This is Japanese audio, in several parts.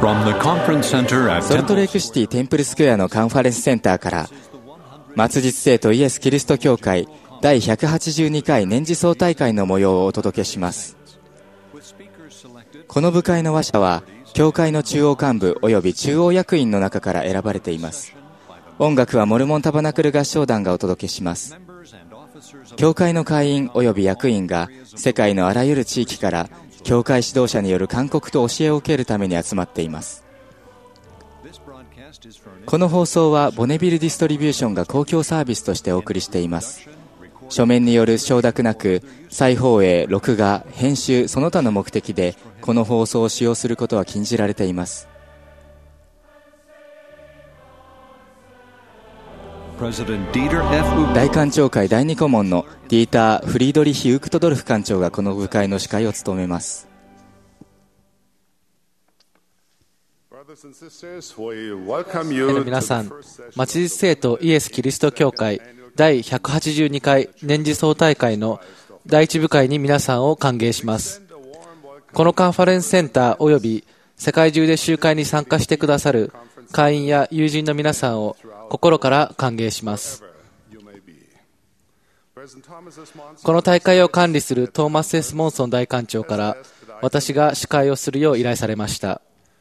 ソルトレイクシティテンプルスクエアのカンファレンスセンターから末日聖徒イエス・キリスト教会第182回年次総大会の模様をお届けします。この部会の話者は教会の中央幹部および中央役員の中から選ばれています。音楽はモルモンタバナクル合唱団がお届けします。教会の会員および役員が世界のあらゆる地域から教会指導者による勧告と教えを受けるために集まっています。この放送はボネビルディストリビューションが公共サービスとしてお送りしています。書面による承諾なく再放映、録画、編集その他の目的でこの放送を使用することは禁じられています。大官庁会第2顧問のディーター・フリードリヒ・ウクトドルフ官長がこの部会の司会を務めます。 皆さん、末日聖徒イエス・キリスト教会第182回年次総大会の第一部会に皆さんを歓迎します。このカンファレンスセンターおよび世界中で集会に参加してくださる会員や友人の皆さんを心から歓迎します。この大会を管理するトーマス・S・モンソン大官長から私が司会をするよう依頼されました。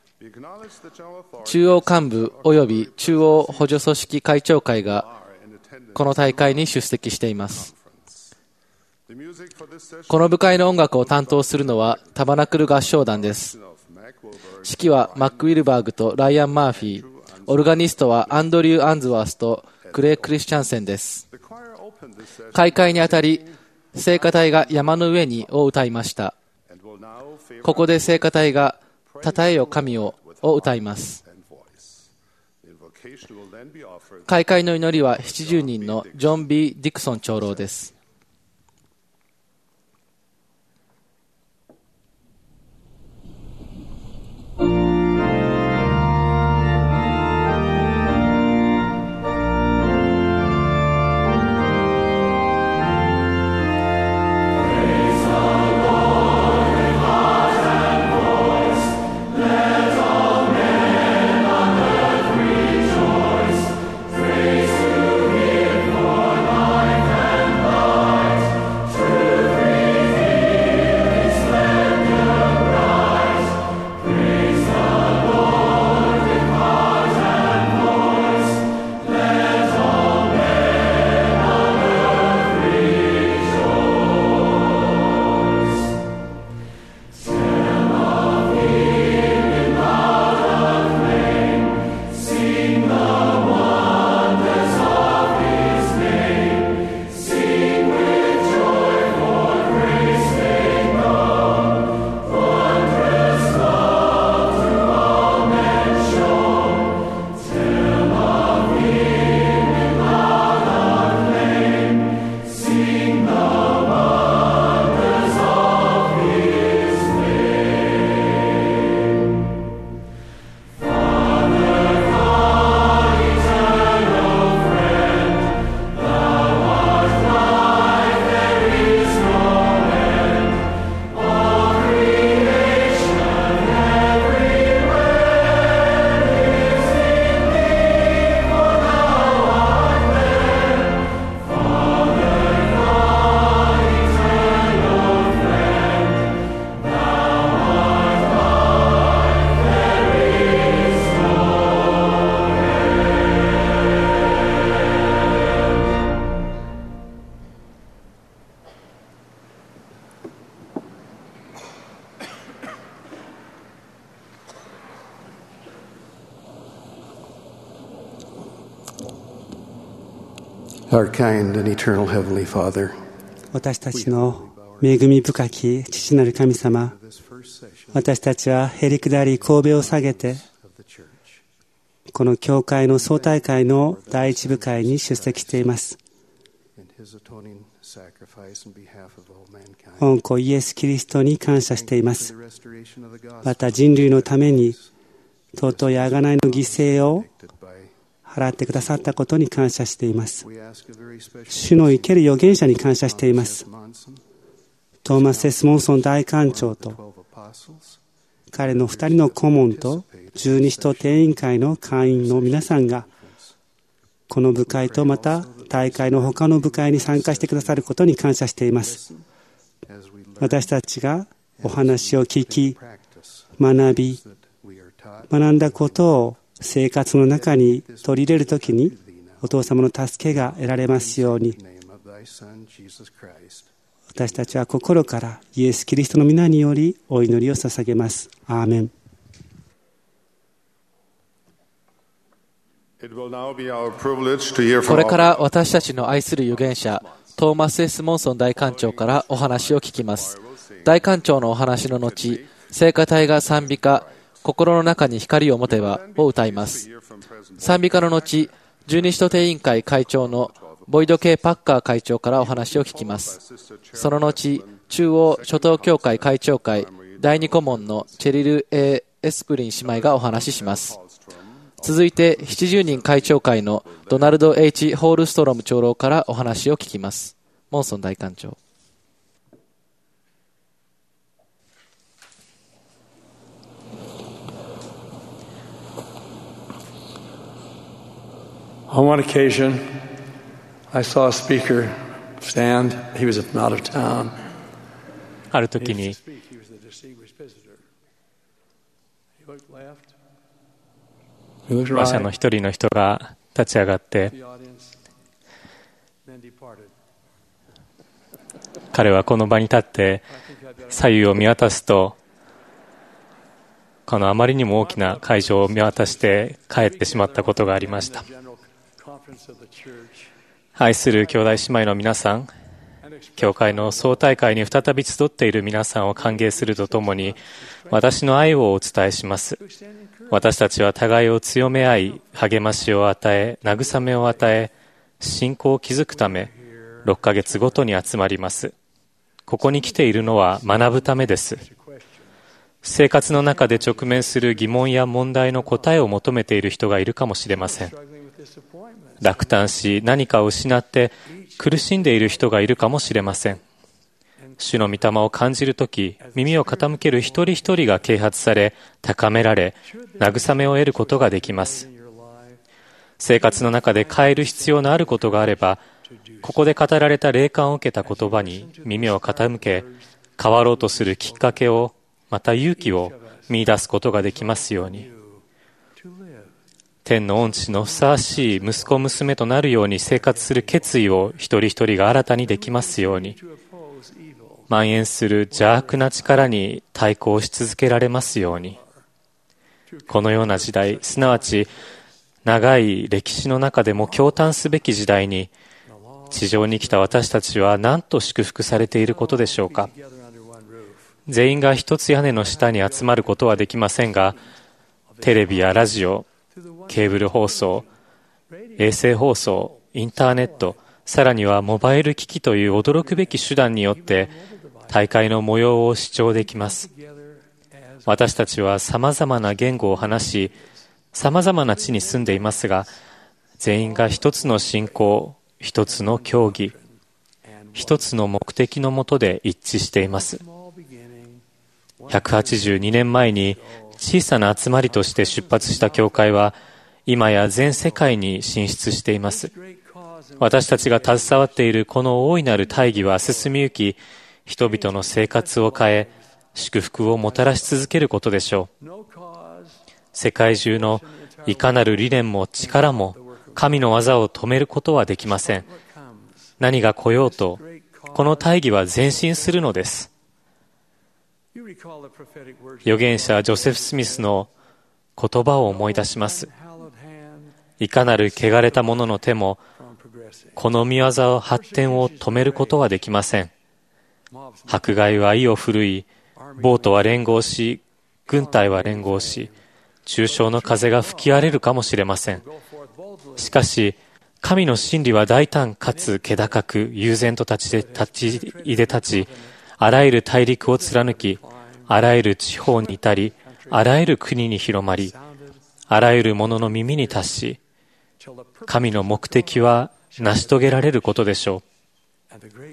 中央幹部および中央補助組織会長会がこの大会に出席しています。この部会の音楽を担当するのはタバナクル合唱団です。指揮はマック・ウィルバーグとライアン・マーフィー、オルガニストはアンドリュー・アンズワースとクレイ・クリスチャンセンです。開会にあたり聖歌隊が山の上にを歌いました。ここで聖歌隊がたたえよ神を歌います。開会の祈りは70人のジョン・ B ・ディクソン長老です。 Our kind and eternal Heavenly Father, 私たちの恵み深き父なる神様、私たちはへりくだり頭を下げてこの教会の総大会の第一部会に出席しています。御子イエス・キリストに感謝しています。また人類のために尊い贖いの犠牲を払ってくださったことに感謝しています。主の生ける預言者に感謝しています。トーマス・エス・モンソン大官長と彼の2人の顧問と十二使徒定員会の会員の皆さんがこの部会とまた大会の他の部会に参加してくださることに感謝しています。私たちがお話を聞き、学んだことを生活の中に取り入れるときにお父様の助けが得られますように、私たちは心からイエス・キリストの皆によりお祈りを捧げます。アーメン。 これから私たちの愛する預言者トーマス・S・モンソン大官長からお話を聞きます。大官長のお話の後、聖歌隊が賛美歌心の中に光を持てばを歌います。賛美歌の後、十二使徒定員会会長のボイド・K・パッカー会長からお話を聞きます。その後、中央初等教会会長会第二顧問のチェリル・ A ・エスプリン姉妹がお話しします。続いて70人会長会のドナルド・ H ・ホールストロム長老からお話を聞きます。モンソン大官長。 On one occasion, I saw a speaker stand. He was out of town. ある時に馬車の一人の人が立ち上がって彼はこの場に立って左右を見渡すとこのあまりにも大きな会場を見渡して帰ってしまったことがありました。愛する兄弟姉妹の皆さん、教会の総大会に再び集っている皆さんを歓迎するとともに私の愛をお伝えします。私たちは互いを強め合い、励ましを与え、慰めを与え、信仰を築くため6ヶ月ごとに集まります。ここに来ているのは学ぶためです。生活の中で直面する疑問や問題の答えを求めている人がいるかもしれません。落胆し何かを失って苦しんでいる人がいるかもしれません。主の御霊を感じるとき、耳を傾ける一人一人が啓発され、高められ、慰めを得ることができます。生活の中で変える必要のあることがあれば、ここで語られた霊感を受けた言葉に耳を傾け、変わろうとするきっかけを、また勇気を見出すことができますように。天の恩地のふさわしい息子娘となるように生活する決意を一人一人が新たにできますように。蔓延する邪悪な力に対抗し続けられますように。このような時代、すなわち長い歴史の中でも驚嘆すべき時代に、地上に来た私たちは何と祝福されていることでしょうか。全員が一つ屋根の下に集まることはできませんが、テレビやラジオ、ケーブル放送、衛星放送、インターネット、さらにはモバイル機器という驚くべき手段によって大会の模様を視聴できます。私たちは様々な言語を話し、様々な地に住んでいますが、全員が一つの信仰、一つの教義、一つの目的のもとで一致しています。182年前に小さな集まりとして出発した教会は、今や全世界に進出しています。私たちが携わっているこの大いなる大義は進みゆき、人々の生活を変え、祝福をもたらし続けることでしょう。世界中のいかなる理念も力も、神の技を止めることはできません。何が来ようと、この大義は前進するのです。預言者ジョセフ・スミスの言葉を思い出します。いかなる汚れた者の手も、この御業発展を止めることはできません。迫害は意を振るい、暴徒は連合し、軍隊は連合し、中傷の風が吹き荒れるかもしれません。しかし、神の真理は大胆かつ気高く悠然と立ち、あらゆる大陸を貫き、あらゆる地方に至り、あらゆる国に広まり、あらゆる者の耳に達し、神の目的は成し遂げられることでしょ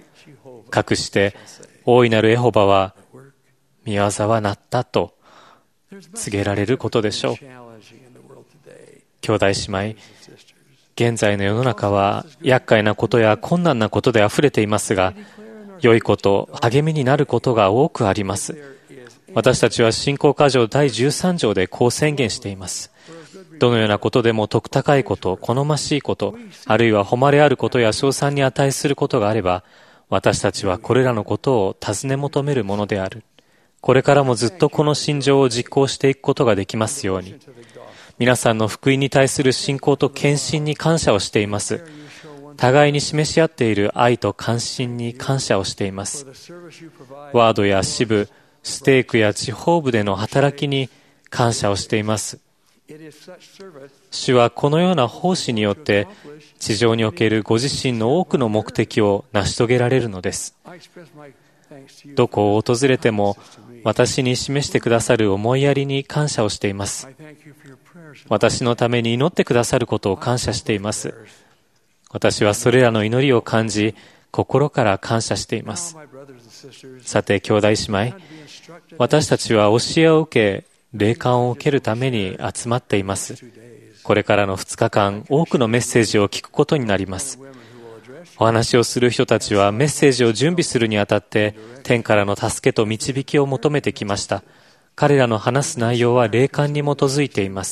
う。かくして、大いなるエホバは、御業はなったと告げられることでしょう。兄弟姉妹、現在の世の中は厄介なことや困難なことであふれていますが、良いこと、励みになることが多くあります。私たちは信仰箇条第13条でこう宣言しています。どのようなことでも徳高いこと、好ましいこと、あるいは誉れあることや称賛に値することがあれば、私たちはこれらのことを尋ね求めるものである。これからもずっとこの信条を実行していくことができますように。皆さんの福音に対する信仰と献身に感謝をしています。互いに示し合っている愛と関心に感謝をしています。ワードや支部、ステークや地方部での働きに感謝をしています。主はこのような奉仕によって地上におけるご自身の多くの目的を成し遂げられるのです。どこを訪れても私に示してくださる思いやりに感謝をしています。私のために祈ってくださることを感謝しています。私はそれらの祈りを感じ、心から感謝しています。さて、兄弟姉妹、私たちは教えを受け、霊感を受けるために集まっています。これからの2日間、多くのメッセージを聞くことになります。お話をする人たちはメッセージを準備するにあたって、天からの助けと導きを求めてきました。彼らの話す内容は霊感に基づいています。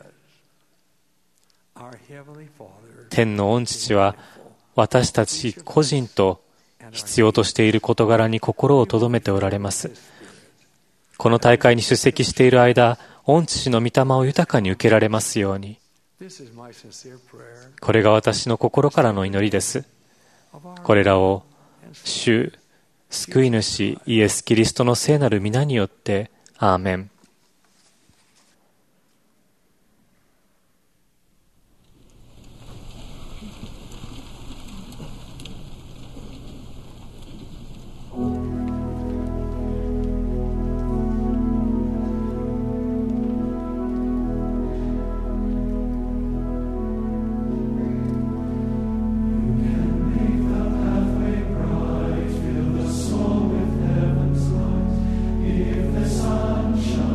天の御父は、私たち個人と必要としている事柄に心を留めておられます。この大会に出席している間、御父の御霊を豊かに受けられますように。これが私の心からの祈りです。これらを主、救い主イエス・キリストの聖なる皆によって、アーメン。 If the sun shines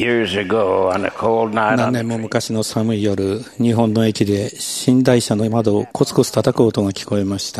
何年も昔の寒い夜、日本の駅で寝台車の窓をコツコツ叩く音が聞こえました。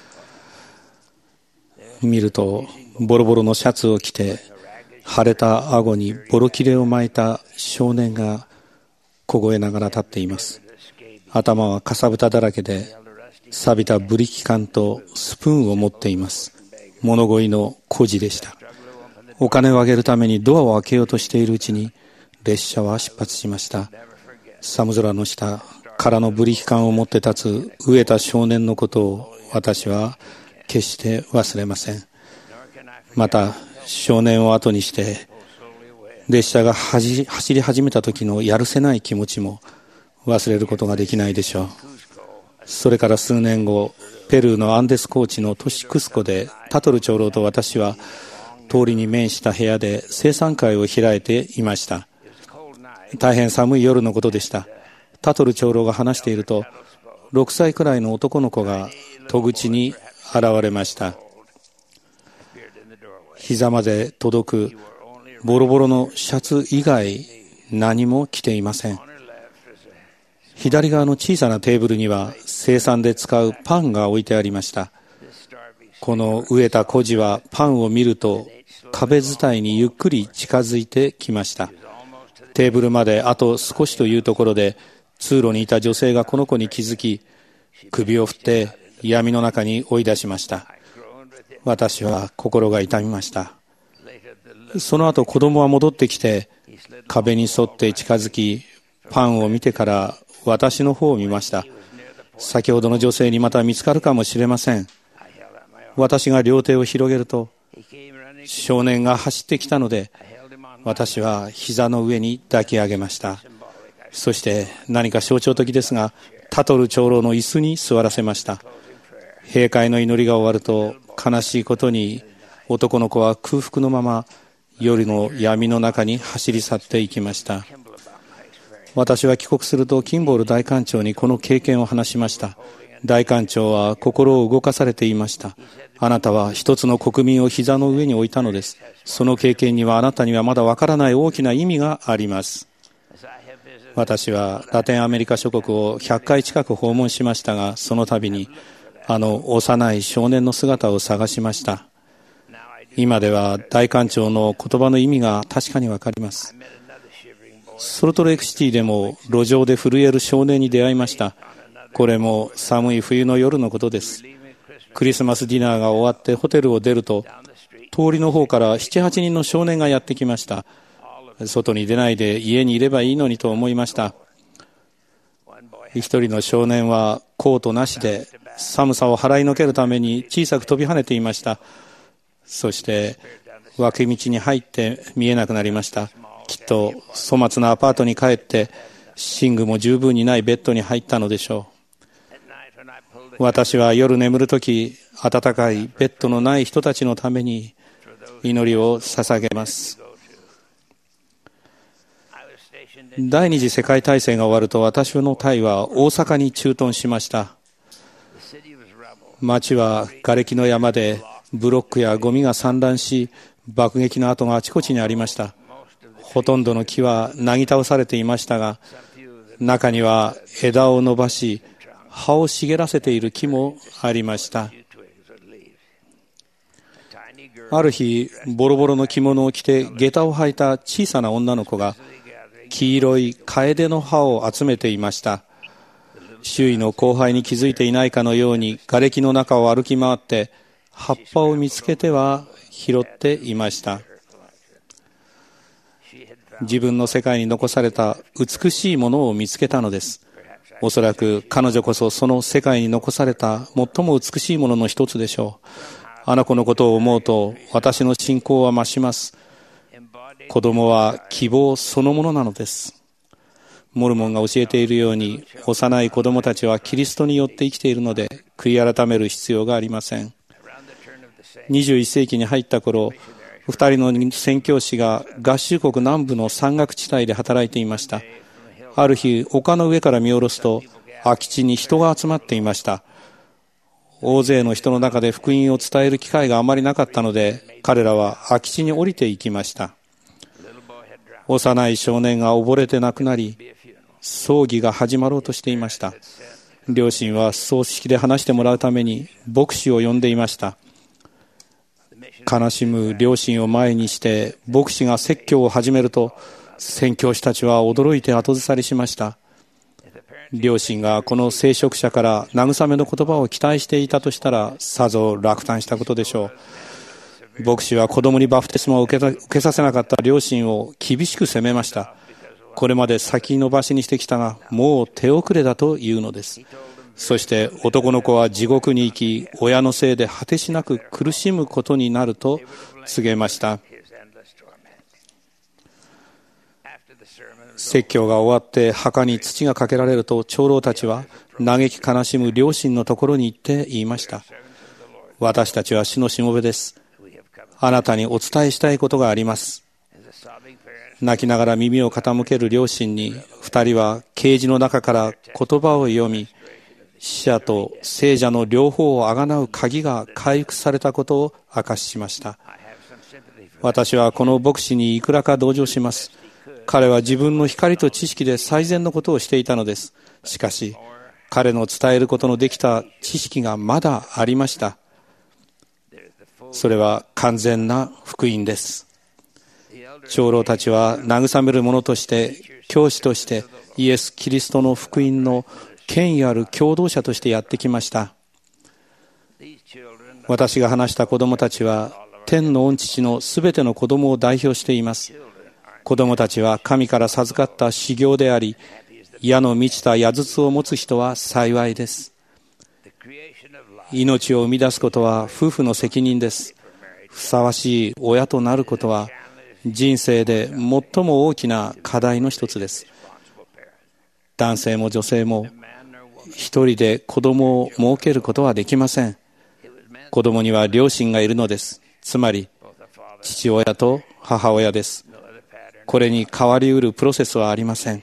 見ると、ボロボロのシャツを着て、腫れた顎にボロ切れを巻いた少年が凍えながら立っています。頭はかさぶただらけで、錆びたブリキ缶とスプーンを持っています。物乞いの孤児でした。お金をあげるためにドアを開けようとしているうちに、列車は出発しました。寒空の下、空のブリキ缶を持って立つ飢えた少年のことを私は決して忘れません。また、少年を後にして、列車が走り始めた時のやるせない気持ちも忘れることができないでしょう。それから数年後、ペルーのアンデス高地の都市クスコで、タトル長老と私は、通りに面した部屋で生産会を開いていました。大変寒い夜のことでした。タトル長老が話していると、6歳くらいの男の子が戸口に現れました。膝まで届くボロボロのシャツ以外何も着ていません。左側の小さなテーブルには生産で使うパンが置いてありました。この飢えた孤児はパンを見ると壁伝いにゆっくり近づいてきました。テーブルまであと少しというところで、通路にいた女性がこの子に気づき、首を振って闇の中に追い出しました。私は心が痛みました。その後子供は戻ってきて、壁に沿って近づき、パンを見てから私の方を見ました。先ほどの女性にまた見つかるかもしれません。私が両手を広げると、少年が走ってきたので、私は膝の上に抱き上げました。そして何か象徴的ですが、タトル長老の椅子に座らせました。閉会の祈りが終わると、悲しいことに男の子は空腹のまま夜の闇の中に走り去っていきました。私は帰国するとキンボール大官長にこの経験を話しました。大官長は心を動かされていました。あなたは一つの国民を膝の上に置いたのです。その経験にはあなたにはまだわからない大きな意味があります。私はラテンアメリカ諸国を100回近く訪問しましたが、その度にあの幼い少年の姿を探しました。今では大官長の言葉の意味が確かにわかります。ソルトレイクシティでも路上で震える少年に出会いました。これも寒い冬の夜のことです。クリスマスディナーが終わってホテルを出ると、通りの方から7、8人の少年がやってきました。外に出ないで家にいればいいのにと思いました。一人の少年はコートなしで寒さを払いのけるために小さく飛び跳ねていました。そして脇道に入って見えなくなりました。きっと粗末なアパートに帰って寝具も十分にないベッドに入ったのでしょう。私は夜眠るとき、暖かいベッドのない人たちのために祈りを捧げます。第二次世界大戦が終わると、私の隊は大阪に駐屯しました。町は瓦礫の山でブロックやゴミが散乱し、爆撃の跡があちこちにありました。ほとんどの木はなぎ倒されていましたが、中には枝を伸ばし葉を茂らせている木もありました。ある日、ボロボロの着物を着て下駄を履いた小さな女の子が黄色い楓の葉を集めていました。周囲の後輩に気づいていないかのように瓦礫の中を歩き回って葉っぱを見つけては拾っていました。自分の世界に残された美しいものを見つけたのです。おそらく彼女こそその世界に残された最も美しいものの一つでしょう。あの子のことを思うと私の信仰は増します。子供は希望そのものなのです。モルモンが教えているように、幼い子供たちはキリストによって生きているので悔い改める必要がありません。21世紀に入った頃、2人の宣教師が合衆国南部の山岳地帯で働いていました。ある日、丘の上から見下ろすと空き地に人が集まっていました。大勢の人の中で福音を伝える機会があまりなかったので、彼らは空き地に降りていきました。 幼い少年が溺れて亡くなり、葬儀が始まろうとしていました。両親は葬式で話してもらうために牧師を呼んでいました。悲しむ両親を前にして牧師が説教を始めると、宣教師たちは驚いて後ずさりしました。両親がこの聖職者から慰めの言葉を期待していたとしたら、さぞ落胆したことでしょう。牧師は子供にバプテスマを受けさせなかった両親を厳しく責めました。これまで先延ばしにしてきたが、もう手遅れだというのです。そして男の子は地獄に行き、親のせいで果てしなく苦しむことになると告げました。説教が終わって墓に土がかけられると、長老たちは嘆き悲しむ両親のところに行って言いました。私たちは主のしもべです。あなたにお伝えしたいことがあります。泣きながら耳を傾ける両親に、二人はケージの中から言葉を読み、死者と聖者の両方をあがなう鍵が回復されたことを明かししました。私はこの牧師にいくらか同情します。彼は自分の光と知識で最善のことをしていたのです。しかし、彼の伝えることのできた知識がまだありました。それは完全な福音です。長老たちは慰める者として、教師として、イエス・キリストの福音の権威ある共同者としてやってきました。私が話した子供たちは、天の御父のすべての子供を代表しています。子供たちは神から授かった修行であり、矢の満ちた矢筒を持つ人は幸いです。命を生み出すことは夫婦の責任です。ふさわしい親となることは、人生で最も大きな課題の一つです。男性も女性も一人で子供を設けることはできません。子供には両親がいるのです。つまり父親と母親です。これに変わりうるプロセスはありません。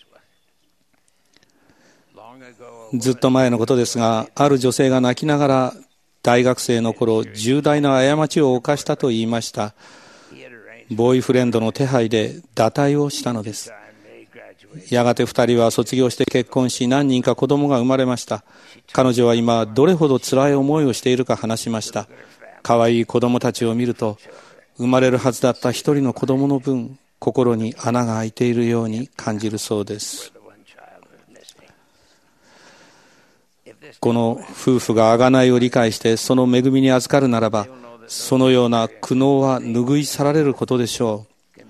ずっと前のことですが、ある女性が泣きながら大学生の頃、重大な過ちを犯したと言いました。ボーイフレンドの手配で堕胎をしたのです。やがて二人は卒業して結婚し、何人か子供が生まれました。彼女は今どれほど辛い思いをしているか話しました。可愛い子供たちを見ると、生まれるはずだった一人の子供の分、心に穴が開いているように感じるそうです。この夫婦が贖いを理解してその恵みに預かるならば、そのような苦悩は拭い去られることでしょう。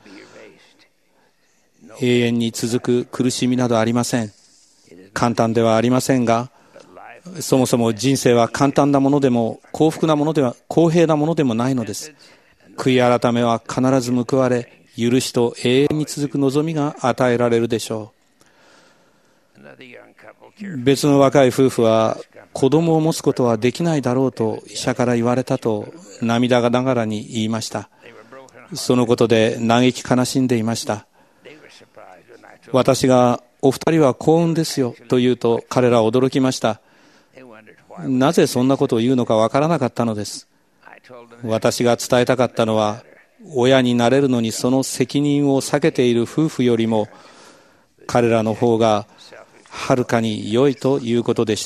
永遠に続く苦しみなどありません。簡単ではありませんが、そもそも人生は簡単なものでも幸福なものでは公平なものでもないのです。悔い改めは必ず報われ、許しと永遠に続く望みが与えられるでしょう。別の若い夫婦は、子供を持つことはできないだろうと医者から言われたと涙ながらに言いました。そのことで嘆き悲しんでいました。私がお二人は幸運ですよと言うと、彼らは驚きました。なぜそんなことを言うのかわからなかったのです。私が伝えたかったのは、親になれるのにその責任を避けている夫婦よりも、彼らの方がはるかに良いということでした。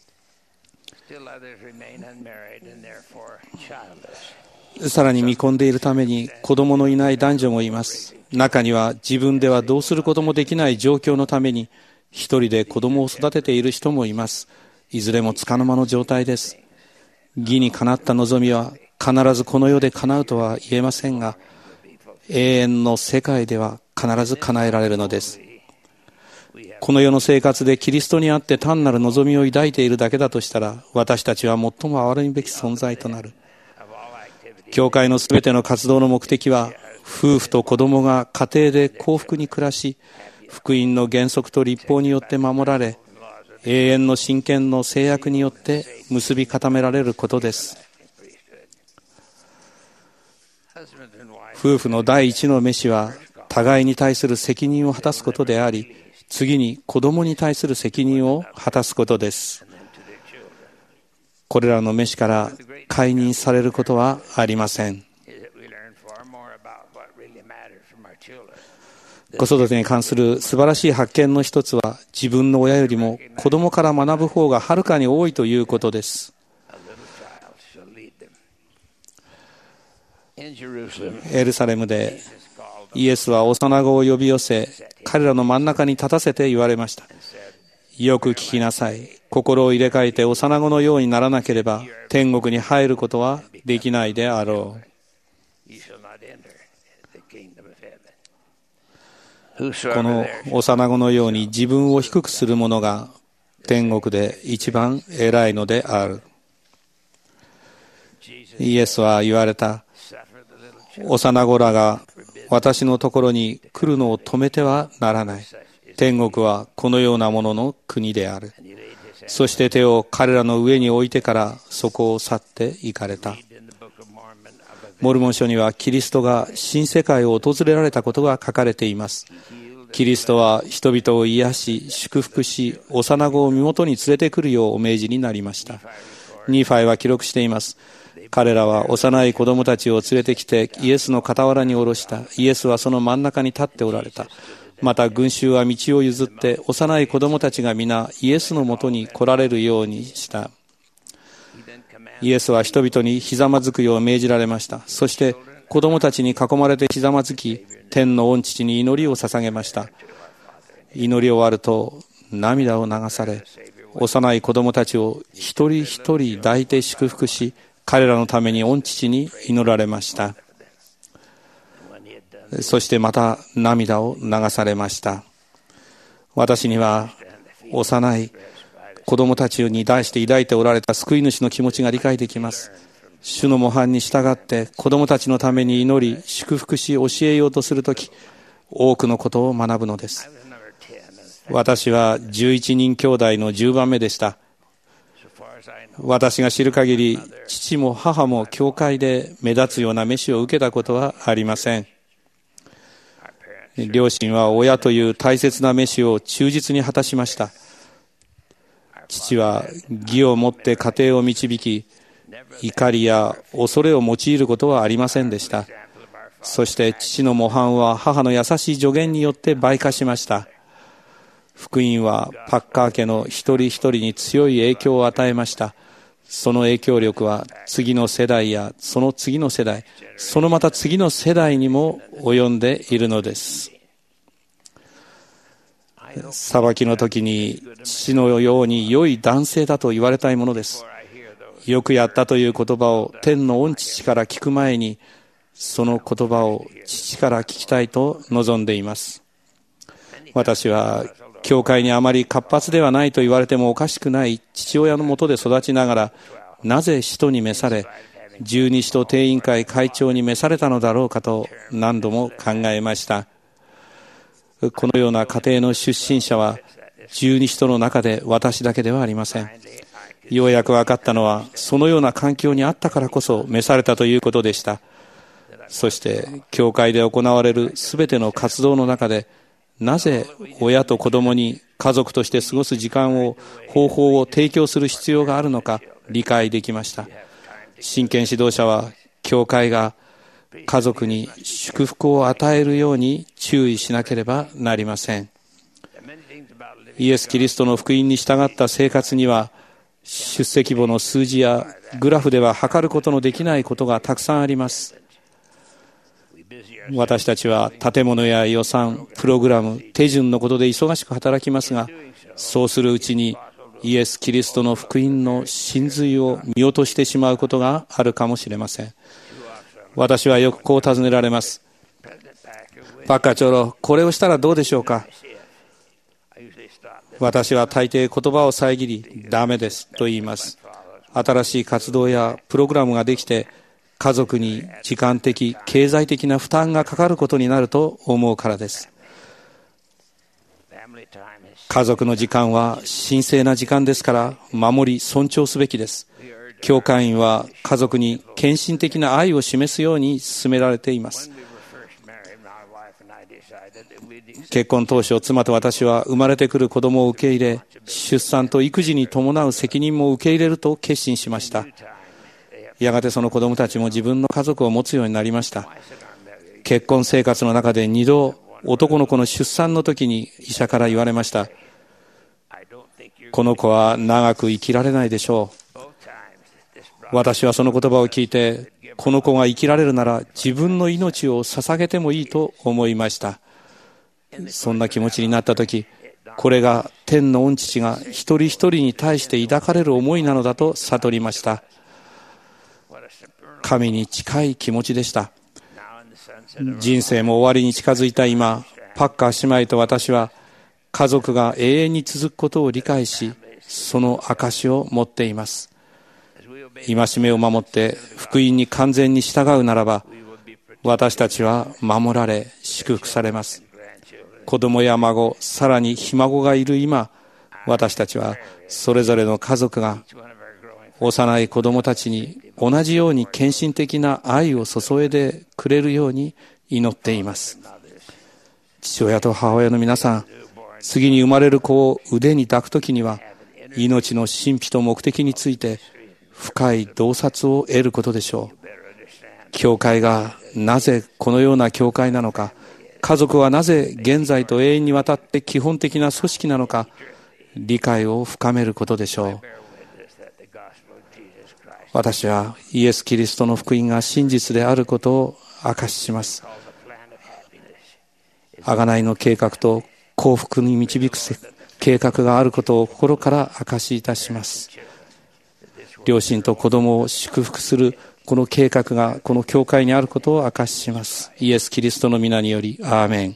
さらに見込んでいるために子供のいない男女もいます。中には自分ではどうすることもできない状況のために一人で子供を育てている人もいます。いずれも束の間の状態です。義にかなった望みは必ずこの世で叶うとは言えませんが、永遠の世界では必ず叶えられるのです。この世の生活でキリストにあって単なる望みを抱いているだけだとしたら、私たちは最も憐れむべき存在となる。教会のすべての活動の目的は、夫婦と子供が家庭で幸福に暮らし、福音の原則と律法によって守られ、永遠の親権の制約によって結び固められることです。夫婦の第一の召しは、互いに対する責任を果たすことであり、次に子供に対する責任を果たすことです。これらの召しから解任されることはありません。 子育てに関する素晴らしい発見の一つは、自分の親よりも子供から学ぶ方がはるかに多いということです。エルサレムでイエスは幼子を呼び寄せ、彼らの真ん中に立たせて言われました。よく聞きなさい。心を入れ替えて幼子のようにならなければ、天国に入ることはできないであろう。この幼子のように自分を低くする者が天国で一番偉いのである。イエスは言われた。幼子らが私のところに来るのを止めてはならない。天国はこのようなものの国である。そして手を彼らの上に置いてからそこを去って行かれた。モルモン書にはキリストが新世界を訪れられたことが書かれています。キリストは人々を癒し、祝福し、幼子を身元に連れてくるようお命じになりました。ニーファイは記録しています。彼らは幼い子供たちを連れてきてイエスの傍らに下ろした。イエスはその真ん中に立っておられた。また群衆は道を譲って幼い子供たちが皆イエスのもとに来られるようにした。イエスは人々にひざまずくよう命じられました。そして子供たちに囲まれてひざまずき、天の御父に祈りを捧げました。祈り終わると涙を流され、幼い子供たちを一人一人抱いて祝福し、彼らのために御父に祈られました。そしてまた涙を流されました。私には幼い子供たちに対して抱いておられた救い主の気持ちが理解できます。主の模範に従って子供たちのために祈り祝福し教えようとするとき、多くのことを学ぶのです。私は11人兄弟の10番目でした。私が知る限り、父も母も教会で目立つような召しを受けたことはありません。両親は親という大切な召しを忠実に果たしました。父は義をもって家庭を導き、怒りや恐れを用いることはありませんでした。そして父の模範は母の優しい助言によって倍化しました。福音はパッカー家の一人一人に強い影響を与えました。その影響力は次の世代やその次の世代、そのまた次の世代にも及んでいるのです。裁きの時に父のように良い男性だと言われたいものです。よくやったという言葉を天の御父から聞く前に、その言葉を父から聞きたいと望んでいます。私は教会にあまり活発ではないと言われてもおかしくない父親のもとで育ちながら、なぜ使徒に召され、十二使徒定員会会長に召されたのだろうかと何度も考えました。このような家庭の出身者は十二使徒の中で私だけではありません。ようやく分かったのは、そのような環境にあったからこそ召されたということでした。そして教会で行われるすべての活動の中で、なぜ親と子供に家族として過ごす時間を、方法を提供する必要があるのか理解できました。真剣指導者は、教会が家族に祝福を与えるように注意しなければなりません。イエス・キリストの福音に従った生活には、出席簿の数字やグラフでは測ることのできないことがたくさんあります。私たちは建物や予算、プログラム、手順のことで忙しく働きますが、そうするうちにイエス・キリストの福音の真髄を見落としてしまうことがあるかもしれません。私はよくこう尋ねられます。パッカー長老、これをしたらどうでしょうか。私は大抵言葉を遮り、ダメですと言います。新しい活動やプログラムができて、家族に時間的、経済的な負担がかかることになると思うからです。家族の時間は神聖な時間ですから、守り尊重すべきです。教会員は家族に献身的な愛を示すように勧められています。結婚当初、妻と私は生まれてくる子供を受け入れ、出産と育児に伴う責任も受け入れると決心しました。やがてその子供たちも自分の家族を持つようになりました。結婚生活の中で2度男の子の出産の時に医者から言われました。この子は長く生きられないでしょう。私はその言葉を聞いて、この子が生きられるなら自分の命を捧げてもいいと思いました。そんな気持ちになった時、これが天の御父が一人一人に対して抱かれる思いなのだと悟りました。神に近い気持ちでした。人生も終わりに近づいた今、パッカー姉妹と私は家族が永遠に続くことを理解し、その証を持っています。戒めを守って福音に完全に従うならば、私たちは守られ祝福されます。子供や孫、さらにひ孫がいる今、私たちはそれぞれの家族が幼い子供たちに同じように献身的な愛を注いでくれるように祈っています。父親と母親の皆さん、次に生まれる子を腕に抱くときには、命の神秘と目的について深い洞察を得ることでしょう。教会がなぜこのような教会なのか、家族はなぜ現在と永遠にわたって基本的な組織なのか、理解を深めることでしょう。私はイエス・キリストの福音が真実であることを証しします。贖いの計画と幸福に導く計画があることを心から証しいたします。両親と子供を祝福するこの計画がこの教会にあることを証しします。イエス・キリストの皆により、アーメン。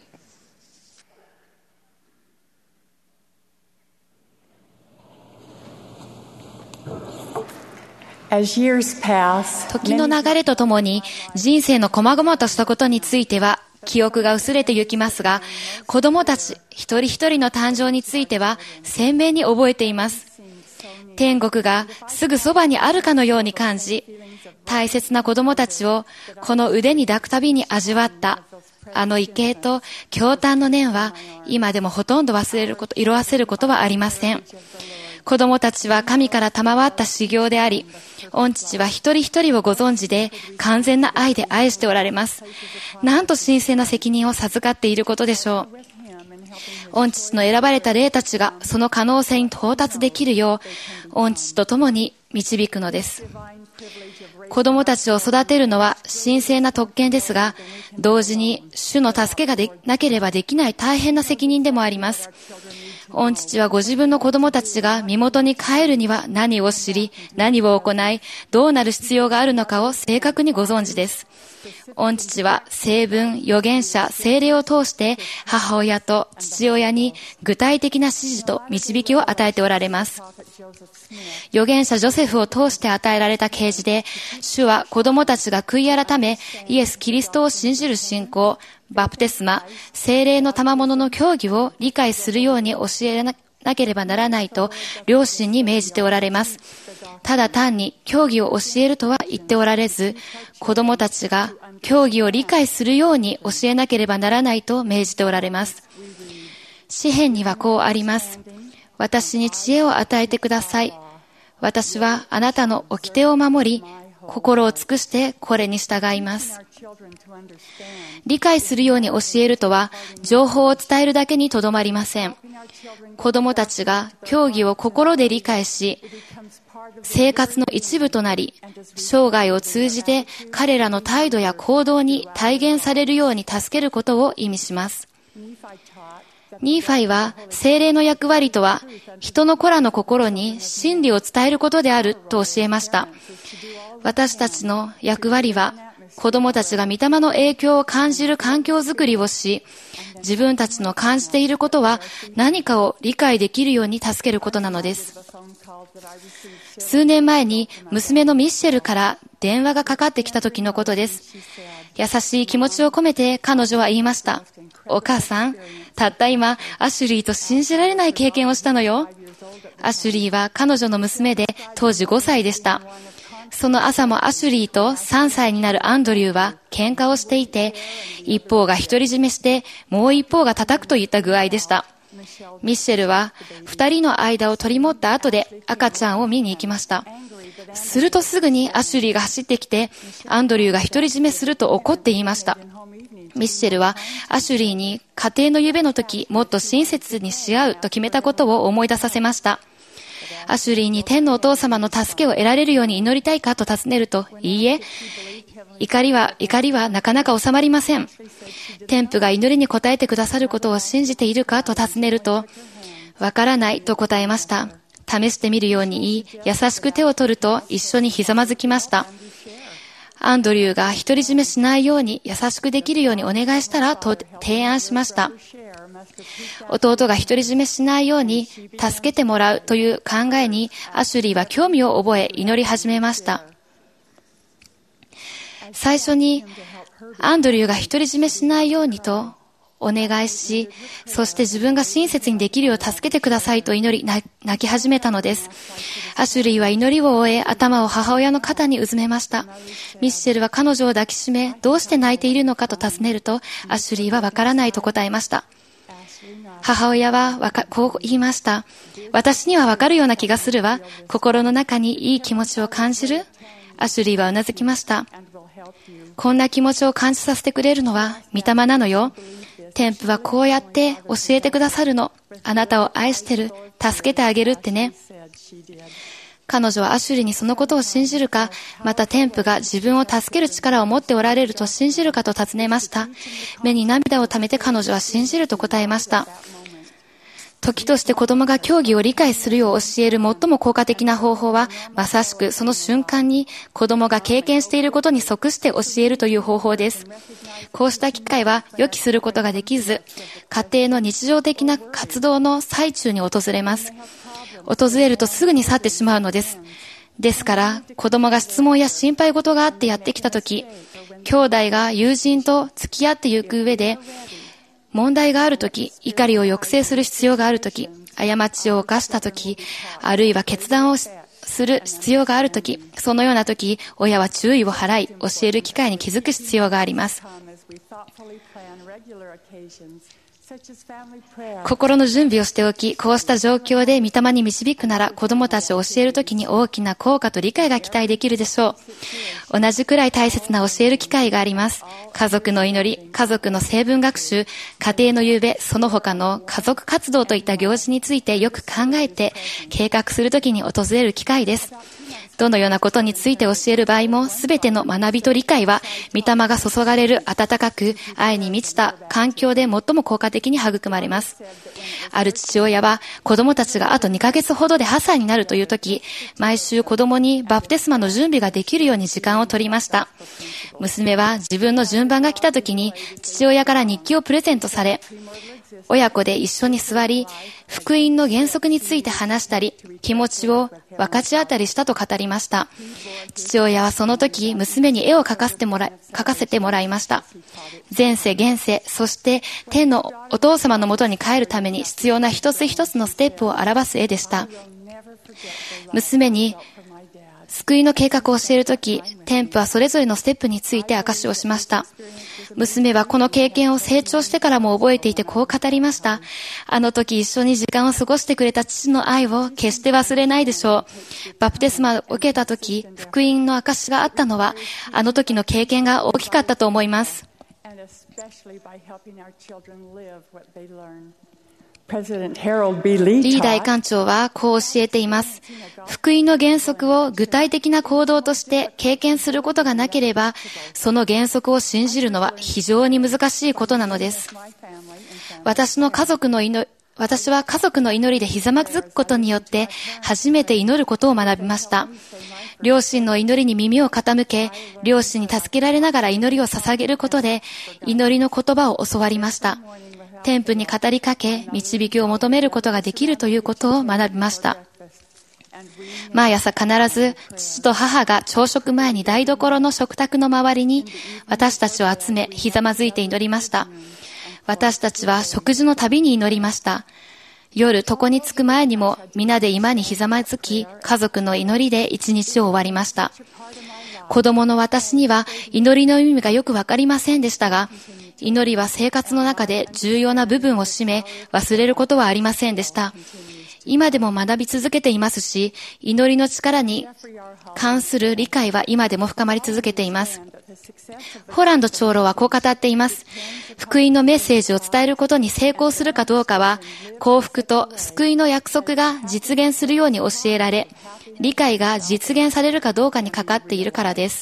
時の流れとともに人生の細々としたことについては記憶が薄れてゆきますが、子供たち一人一人の誕生については鮮明に覚えています。天国がすぐそばにあるかのように感じ、大切な子供たちをこの腕に抱くたびに味わったあの畏敬と驚嘆の念は今でもほとんど色あせることはありません。子供たちは神から賜った修行であり、御父は一人一人をご存知で完全な愛で愛しておられます。なんと神聖な責任を授かっていることでしょう。御父の選ばれた霊たちがその可能性に到達できるよう、御父と共に導くのです。子供たちを育てるのは神聖な特権ですが、同時に主の助けがなければできない大変な責任でもあります。御父はご自分の子供たちが身元に帰るには何を知り、何を行い、どうなる必要があるのかを正確にご存知です。御父は聖文、預言者、聖霊を通して母親と父親に具体的な指示と導きを与えておられます。預言者ジョセフを通して与えられた啓示で、主は子供たちが悔い改め、イエス・キリストを信じる信仰、バプテスマ、聖霊の賜物の教義を理解するように教えなければならないと両親に命じておられます。ただ単に教義を教えるとは言っておられず、子供たちが教義を理解するように教えなければならないと命じておられます。詩編にはこうあります。私に知恵を与えてください。私はあなたの掟を守り、心を尽くしてこれに従います。理解するように教えるとは、情報を伝えるだけにとどまりません。子供たちが教義を心で理解し、生活の一部となり、生涯を通じて彼らの態度や行動に体現されるように助けることを意味します。ニーファイは聖霊の役割とは、人の子らの心に真理を伝えることであると教えました。私たちの役割は、子供たちが御霊の影響を感じる環境づくりをし、自分たちの感じていることは何かを理解できるように助けることなのです。数年前に娘のミッシェルから電話がかかってきた時のことです。優しい気持ちを込めて彼女は言いました。お母さん、たった今、アシュリーと信じられない経験をしたのよ。アシュリーは彼女の娘で当時5歳でした。その朝もアシュリーと3歳になるアンドリューは喧嘩をしていて、一方が独り占めしてもう一方が叩くといった具合でした。ミッシェルは2人の間を取り持った後で赤ちゃんを見に行きました。するとすぐにアシュリーが走ってきて、アンドリューが独り占めすると怒って言いました。 ミッシェルはアシュリーに家庭の夢の時もっと親切にし合うと決めたことを思い出させました。アシュリーに天のお父様の助けを得られるように祈りたいかと尋ねると、いいえ、怒りはなかなか収まりません。天父が祈りに応えてくださることを信じているかと尋ねると、わからないと答えました。試してみるように言い、優しく手を取ると一緒にひざまずきました。アンドリューが独り占めしないように優しくできるようにお願いしたらと提案しました。弟が独り占めしないように助けてもらうという考えにアシュリーは興味を覚え祈り始めました。最初にアンドリューが独り占めしないようにとお願いし、そして自分が親切にできるよう助けてくださいと祈り泣き始めたのです。アシュリーは祈りを終え頭を母親の肩にうずめました。ミッシェルは彼女を抱きしめ、どうして泣いているのかと尋ねると、アシュリーはわからないと答えました。母親はこう言いました。私にはわかるような気がするわ。心の中にいい気持ちを感じる？アシュリーはうなずきました。こんな気持ちを感じさせてくれるのは御霊なのよ。天父はこうやって教えてくださるの。あなたを愛してる、助けてあげるってね。彼女はアシュリーにそのことを信じるか、また天父が自分を助ける力を持っておられると信じるかと尋ねました。目に涙をためて彼女は信じると答えました。時として子供が教義を理解するよう教える最も効果的な方法は、まさしくその瞬間に子供が経験していることに即して教えるという方法です。こうした機会は予期することができず、家庭の日常的な活動の最中に訪れます。訪れるとすぐに去ってしまうのです。ですから、子供が質問や心配事があってやってきたとき、兄弟が友人と付き合っていく上で、問題があるとき、怒りを抑制する必要があるとき、過ちを犯したとき、あるいは決断をする必要があるとき、そのようなとき、親は注意を払い、教える機会に気づく必要があります。心の準備をしておき、こうした状況で御霊に導くなら、子供たちを教えるときに大きな効果と理解が期待できるでしょう。同じくらい大切な教える機会があります。家族の祈り、家族の成分学習、家庭の夕べ、その他の家族活動といった行事についてよく考えて、計画するときに訪れる機会です。どのようなことについて教える場合も、すべての学びと理解は、御霊が注がれる温かく愛に満ちた環境で最も効果的に育まれます。ある父親は、子供たちがあと2ヶ月ほどで8歳になるというとき、毎週子供にバプテスマの準備ができるように時間を取りました。娘は自分の順番が来たときに、父親から日記をプレゼントされ、親子で一緒に座り、福音の原則について話したり、気持ちを分かち合ったりしたと語りました。父親はその時、娘に絵を描かせてもらいました。前世、現世、そして天のお父様のもとに帰るために必要な一つ一つのステップを表す絵でした。娘に救いの計画を教えるとき、天父はそれぞれのステップについて証しをしました。娘はこの経験を成長してからも覚えていてこう語りました。あの時一緒に時間を過ごしてくれた父の愛を決して忘れないでしょう。バプテスマを受けた時、福音の証があったのは、あの時の経験が大きかったと思います。リーダー館長はこう教えています。福音の原則を具体的な行動として経験することがなければ、その原則を信じるのは非常に難しいことなのです。私は家族の祈りでひざまずくことによって初めて祈ることを学びました。両親の祈りに耳を傾け、両親に助けられながら祈りを捧げることで、祈りの言葉を教わりました。天父に語りかけ、導きを求めることができるということを学びました。毎朝必ず父と母が朝食前に台所の食卓の周りに私たちを集め、ひざまずいて祈りました。私たちは食事のたびに祈りました。夜床に着く前にも皆で居間にひざまずき、家族の祈りで一日を終わりました。子供の私には祈りの意味がよくわかりませんでしたが、祈りは生活の中で重要な部分を占め、忘れることはありませんでした。今でも学び続けていますし、祈りの力に関する理解は今でも深まり続けています。 ホランド長老はこう語っています。福音のメッセージを伝えることに成功するかどうかは、幸福と救いの約束が実現するように教えられ、理解が実現されるかどうかにかかっているからです。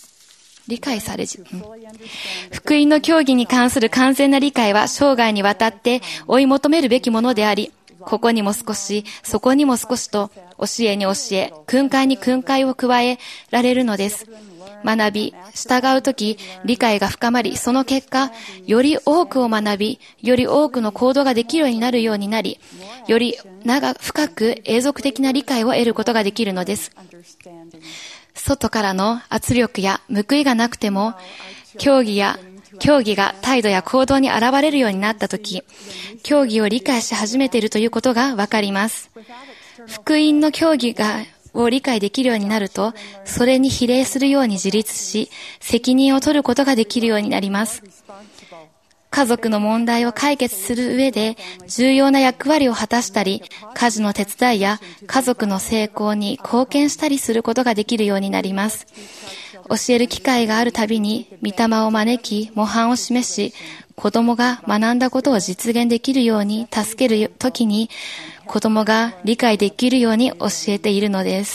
福音の教義に関する完全な理解は生涯にわたって追い求めるべきものであり、ここにも少し、そこにも少しと、教えに教え、訓戒に訓戒を加えられるのです。学び、従うとき、理解が深まり、その結果、より多くを学び、より多くの行動ができるようになるようになり、より深く永続的な理解を得ることができるのです。外からの圧力や報いがなくても、教義が態度や行動に現れるようになったとき、教義を理解し始めているということがわかります。福音の教義を理解できるようになると、それに比例するように自立し、責任を取ることができるようになります。家族の問題を解決する上で重要な役割を果たしたり、家事の手伝いや家族の成功に貢献したりすることができるようになります。教える機会があるたびに、御霊を招き、模範を示し、子供が学んだことを実現できるように助けるときに、子供が理解できるように教えているのです。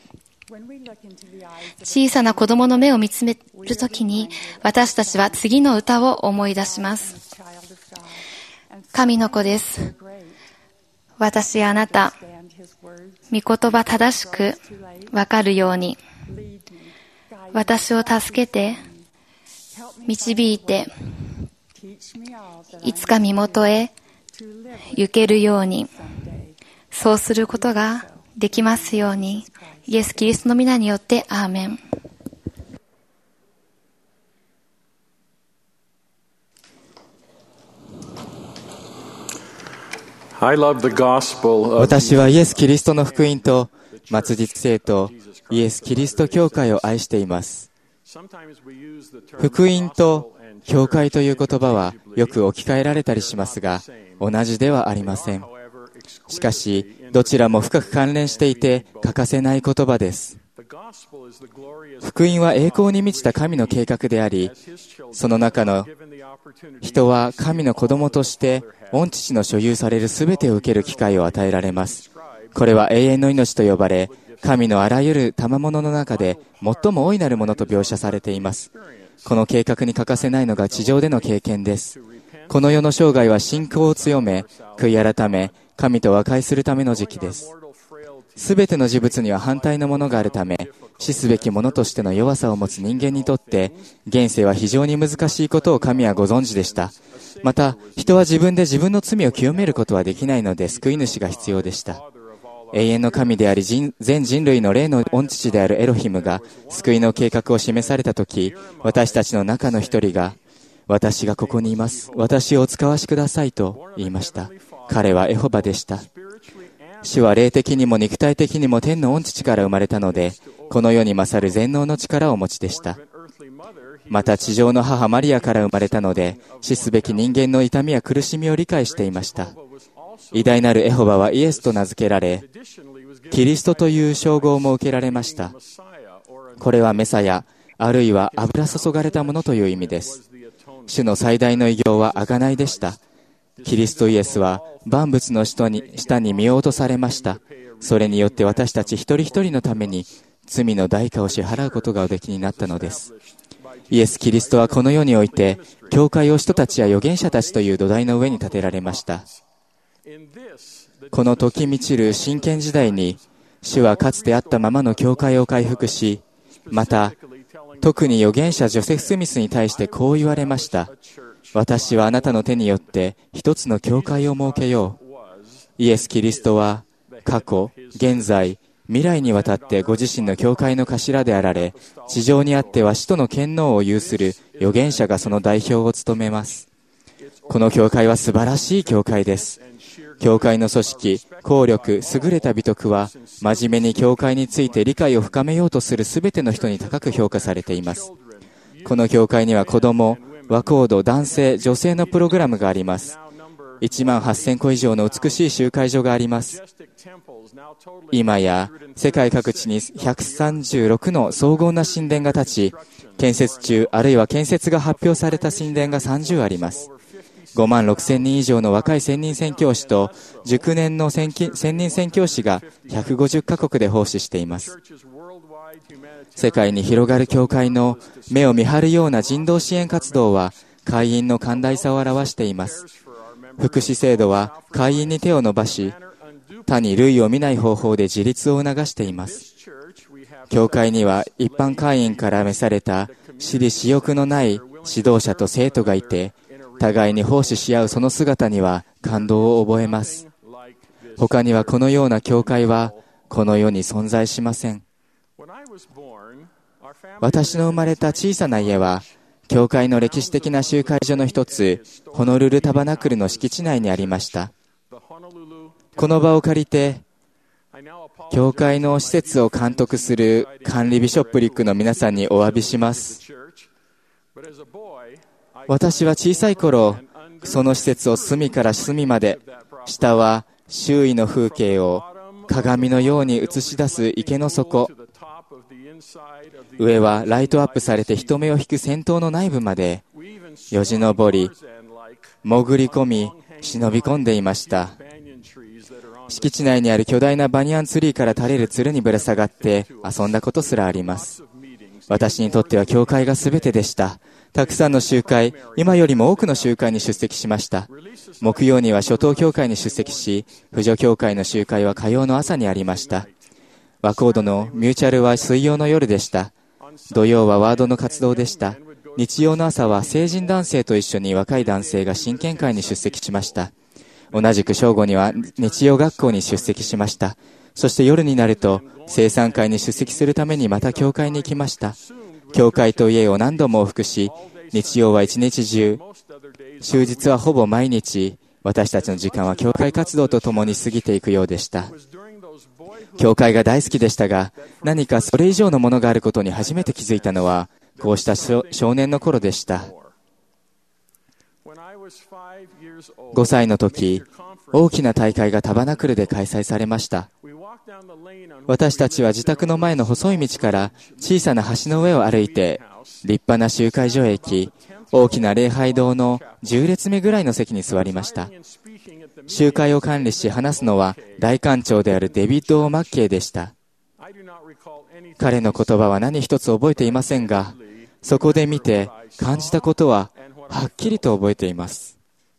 小さな子供の目を見つめるときに、私たちは次の歌を思い出します。神の子です。私あなた、御言葉正しくわかるように、私を助けて、導いて、いつか身元へ行けるように、そうすることができますように、イエス・キリストの皆によってアーメン。 私はイエス・キリストの福音と末日聖とイエス・キリスト教会を愛しています。福音と教会という言葉はよく置き換えられたりしますが、同じではありません。しかし、どちらも深く関連していて欠かせない言葉です。福音は栄光に満ちた神の計画であり、その中の人は神の子供として御父の所有されるすべてを受ける機会を与えられます。これは永遠の命と呼ばれ、神のあらゆる賜物の中で最も大いなるものと描写されています。この計画に欠かせないのが地上での経験です。この世の生涯は信仰を強め、悔い改め、神と和解するための時期です。すべての事物には反対のものがあるため、死すべきものとしての弱さを持つ人間にとって、現世は非常に難しいことを神はご存知でした。また、人は自分で自分の罪を清めることはできないので、救い主が必要でした。永遠の神であり、全人類の霊の御父であるエロヒムが、救いの計画を示されたとき、私たちの中の一人が、私がここにいます。私をお使わしくださいと言いました。彼はエホバでした。主は霊的にも肉体的にも天の御父から生まれたので、この世に勝る全能の力をお持ちでした。また地上の母マリアから生まれたので、死すべき人間の痛みや苦しみを理解していました。偉大なるエホバはイエスと名付けられ、キリストという称号も受けられました。これはメサヤ、あるいは油注がれたものという意味です。主の最大の偉業は贖いでした。キリストイエスは万物の下に見落とされました。それによって私たち一人一人のために罪の代価を支払うことがおできになったのです。イエス・キリストはこの世において、教会を使徒たちや預言者たちという土台の上に建てられました。この時満ちる真剣時代に、主はかつてあったままの教会を回復し、また、特に預言者ジョセフ・スミスに対してこう言われました。私はあなたの手によって一つの教会を設けよう。イエス・キリストは過去、現在、未来にわたってご自身の教会の頭であられ、地上にあっては使徒の権能を有する預言者がその代表を務めます。この教会は素晴らしい教会です。教会の組織、効力、優れた美徳は、真面目に教会について理解を深めようとするすべての人に高く評価されています。この教会には子供、若人、男性、女性のプログラムがあります。 18,000個以上の美しい集会所があります。今や世界各地に136の荘厳な神殿が建ち、建設中あるいは建設が発表された神殿が30あります。56,000人以上の若い専任宣教師と熟年の専任宣教師が150カ国で奉仕しています。世界に広がる教会の目を見張るような人道支援活動は会員の寛大さを表しています。福祉制度は会員に手を伸ばし、他に類を見ない方法で自立を促しています。教会には一般会員から召された私利私欲のない指導者と生徒がいて、互いに奉仕し合うその姿には感動を覚えます。他にはこのような教会はこの世に存在しません。私の生まれた小さな家は、教会の歴史的な集会所の一つ、ホノルルタバナクルの敷地内にありました。この場を借りて、教会の施設を監督する管理ビショップリックの皆さんにお詫びします。私は小さい頃、その施設を隅から隅まで、下は周囲の風景を鏡のように映し出す池の底、上はライトアップされて人目を引く先頭の内部までよじ登り、潜り込み、忍び込んでいました。敷地内にある巨大なバニヤンツリーから垂れるつるにぶら下がって遊んだことすらあります。私にとっては教会が全てでした。たくさんの集会、今よりも多くの集会に出席しました。木曜には初等教会に出席し、扶助教会の集会は火曜の朝にありました。和コードのミューチャルは水曜の夜でした。土曜はワードの活動でした。日曜の朝は成人男性と一緒に若い男性が親権会に出席しました。同じく正午には日曜学校に出席しました。そして夜になると聖餐会に出席するためにまた教会に行きました。教会と家を何度も往復し、日曜は一日中、終日はほぼ毎日、私たちの時間は教会活動とともに過ぎていくようでした。教会が大好きでしたが、何かそれ以上のものがあることに初めて気づいたのは、こうした少年の頃でした。5歳の時、大きな大会がタバナクルで開催されました。私たちは自宅の前の細い道から小さな橋の上を歩いて、立派な集会所へ行き、大きな礼拝堂の10列目ぐらいの席に座りました。集会を管理し話すのは大官長であるデビッド・オー・マッケイでした。彼の言葉は何一つ覚えていませんが、そこで見て感じたことははっきりと覚えています。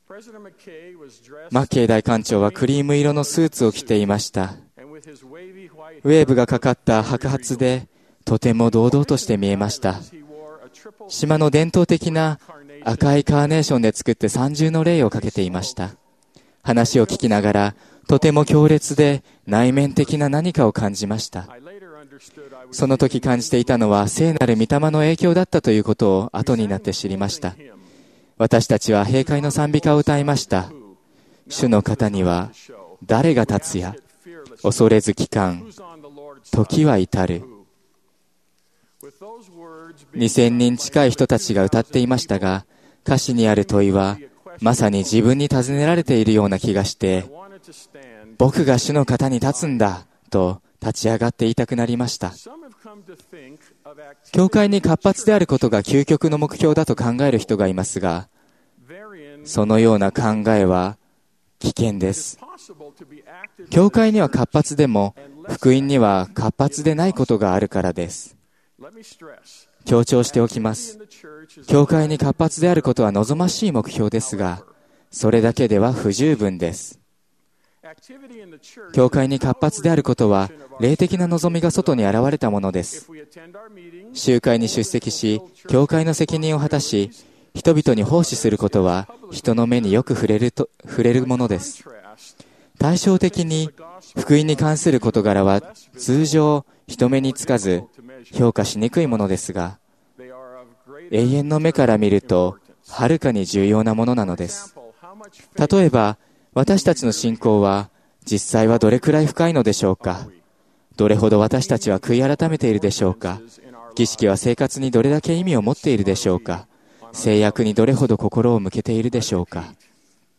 マッケイ大官長はクリーム色のスーツを着ていました。ウェーブがかかった白髪でとても堂々として見えました。島の伝統的な赤いカーネーションで作って三重の霊をかけていました。話を聞きながらとても強烈で内面的な何かを感じました。その時感じていたのは聖なる御霊の影響だったということを後になって知りました。私たちは閉会の賛美歌を歌いました。主の方には誰が立つや、恐れず帰還、時は至る。2000人近い人たちが歌っていましたが、歌詞にある問いはまさに自分に尋ねられているような気がして、僕が主の方に立つんだと立ち上がって言いたくなりました。教会に活発であることが究極の目標だと考える人がいますが、そのような考えは危険です。教会には活発でも福音には活発でないことがあるからです。強調しておきます。教会に活発であることは望ましい目標ですが、それだけでは不十分です。教会に活発であることは霊的な望みが外に現れたものです。集会に出席し、教会の責任を果たし、人々に奉仕することは人の目によく触れるものです。対照的に福音に関する事柄は通常人目につかず評価しにくいものですが、永遠の目から見るとはるかに重要なものなのです。例えば私たちの信仰は実際はどれくらい深いのでしょうか。どれほど私たちは悔い改めているでしょうか。儀式は生活にどれだけ意味を持っているでしょうか。制約にどれほど心を向けているでしょうか。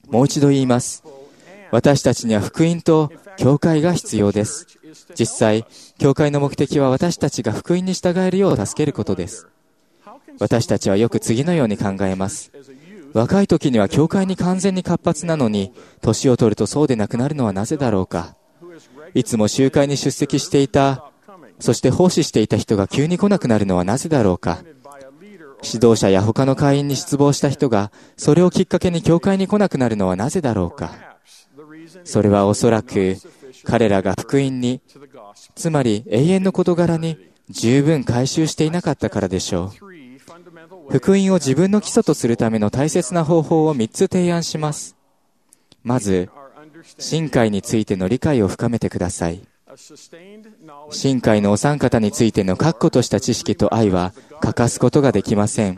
もう一度言います。私たちには福音と教会が必要です。実際、教会の目的は私たちが福音に従えるよう助けることです。私たちはよく次のように考えます。若い時には教会に完全に活発なのに、年を取るとそうでなくなるのはなぜだろうか。いつも集会に出席していた、そして奉仕していた人が急に来なくなるのはなぜだろうか。指導者や他の会員に失望した人が、それをきっかけに教会に来なくなるのはなぜだろうか。それはおそらく、彼らが福音に、つまり永遠の事柄に十分改宗していなかったからでしょう。福音を自分の基礎とするための大切な方法を3つ提案します。まず、信解についての理解を深めてください。信解のお三方についての確固とした知識と愛は欠かすことができません。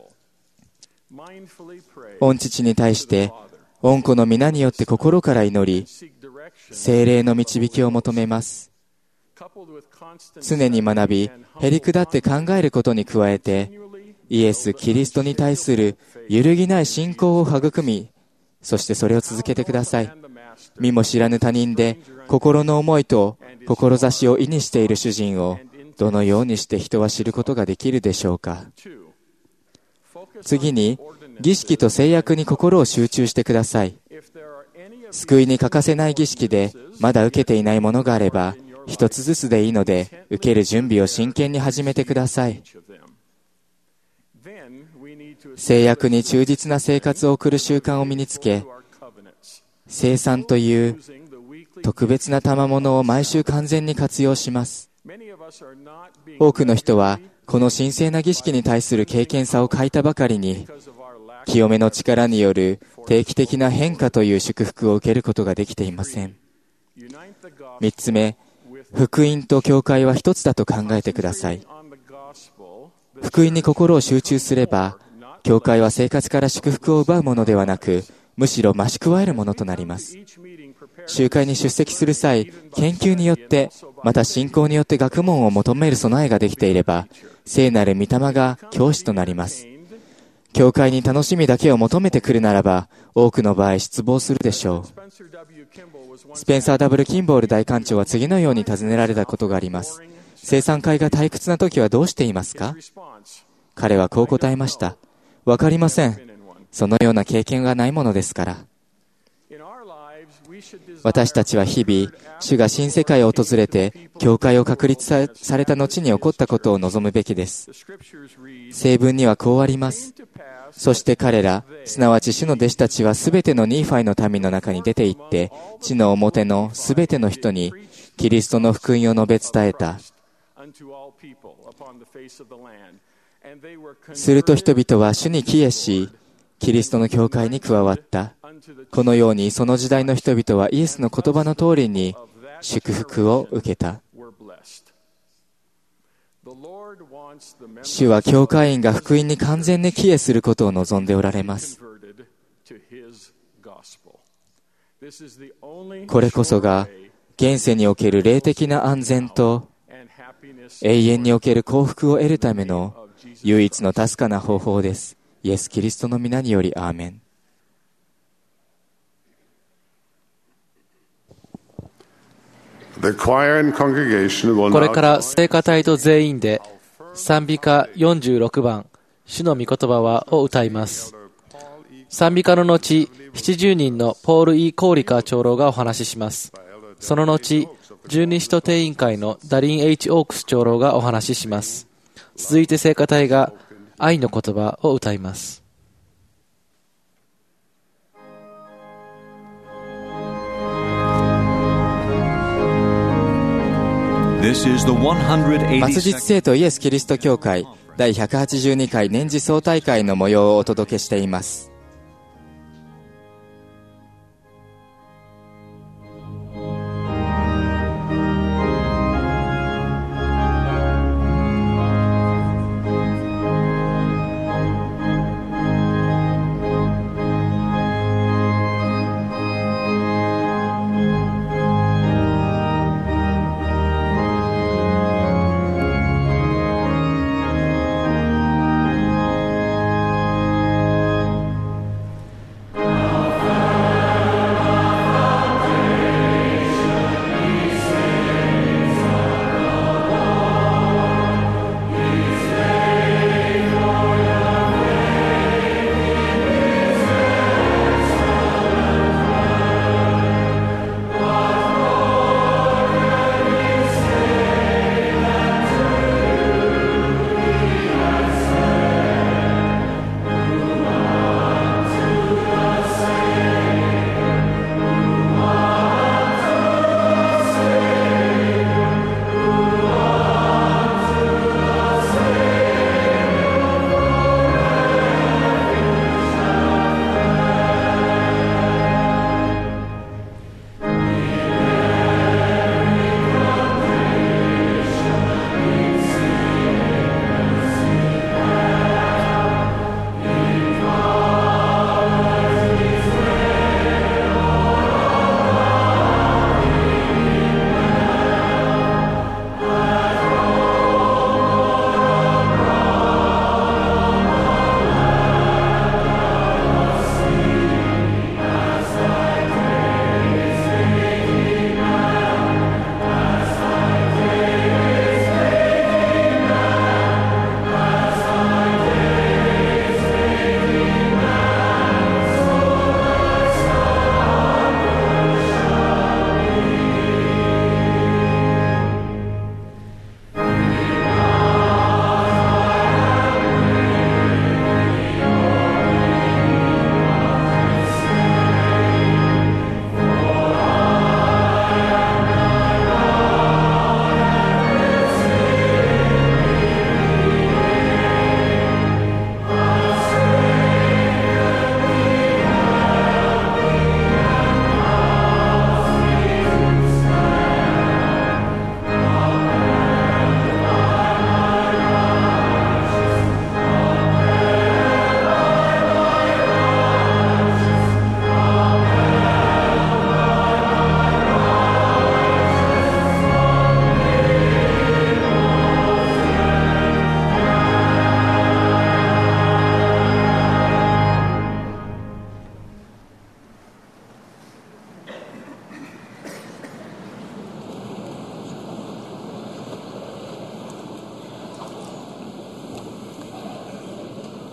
御父に対して、御子の皆によって心から祈り、聖霊の導きを求めます。常に学び、へり下って考えることに加えて、イエス・キリストに対する揺るぎない信仰を育み、そしてそれを続けてください。見も知らぬ他人で、心の思いと志を意にしている主人を、どのようにして人は知ることができるでしょうか。次に、儀式と制約に心を集中してください。救いに欠かせない儀式で、まだ受けていないものがあれば、一つずつでいいので、受ける準備を真剣に始めてください。制約に忠実な生活を送る習慣を身につけ、聖餐という特別な賜物を毎週完全に活用します。多くの人は、この神聖な儀式に対する敬虔さを欠いたばかりに、清めの力による定期的な変化という祝福を受けることができていません。3つ目、福音と教会は一つだと考えてください。福音に心を集中すれば、教会は生活から祝福を奪うものではなく、むしろ増し加えるものとなります。集会に出席する際、研究によって、また信仰によって学問を求める備えができていれば、聖なる御霊が教師となります。教会に楽しみだけを求めてくるならば、多くの場合失望するでしょう。スペンサー・ W. キンボール大官長は次のように尋ねられたことがあります。生産会が退屈な時はどうしていますか？彼はこう答えました。わかりません。そのような経験がないものですから。私たちは日々、主が新世界を訪れて、教会を確立された後に起こったことを望むべきです。聖文にはこうあります。そして彼ら、すなわち主の弟子たちはすべてのニーファイの民の中に出て行って、地の表のすべての人に、キリストの福音を述べ伝えた。すると人々は主に帰依し、キリストの教会に加わった。このようにその時代の人々はイエスの言葉の通りに祝福を受けた。主は教会員が福音に完全に帰依することを望んでおられます。これこそが現世における霊的な安全と永遠における幸福を得るための唯一の確かな方法です。イエス・キリストの皆によりアーメン。 これから聖歌隊と全員で賛美歌46番主の御言葉はを歌います。賛美歌の後、70人のポール・E・コーリカー長老がお話しします。その後、十二使徒定員会のダリン・ H ・オークス長老がお話しします。続いて聖歌隊が愛の言葉を歌います。 末日聖徒イエス・キリスト教会第182回年次総大会の模様をお届けしています。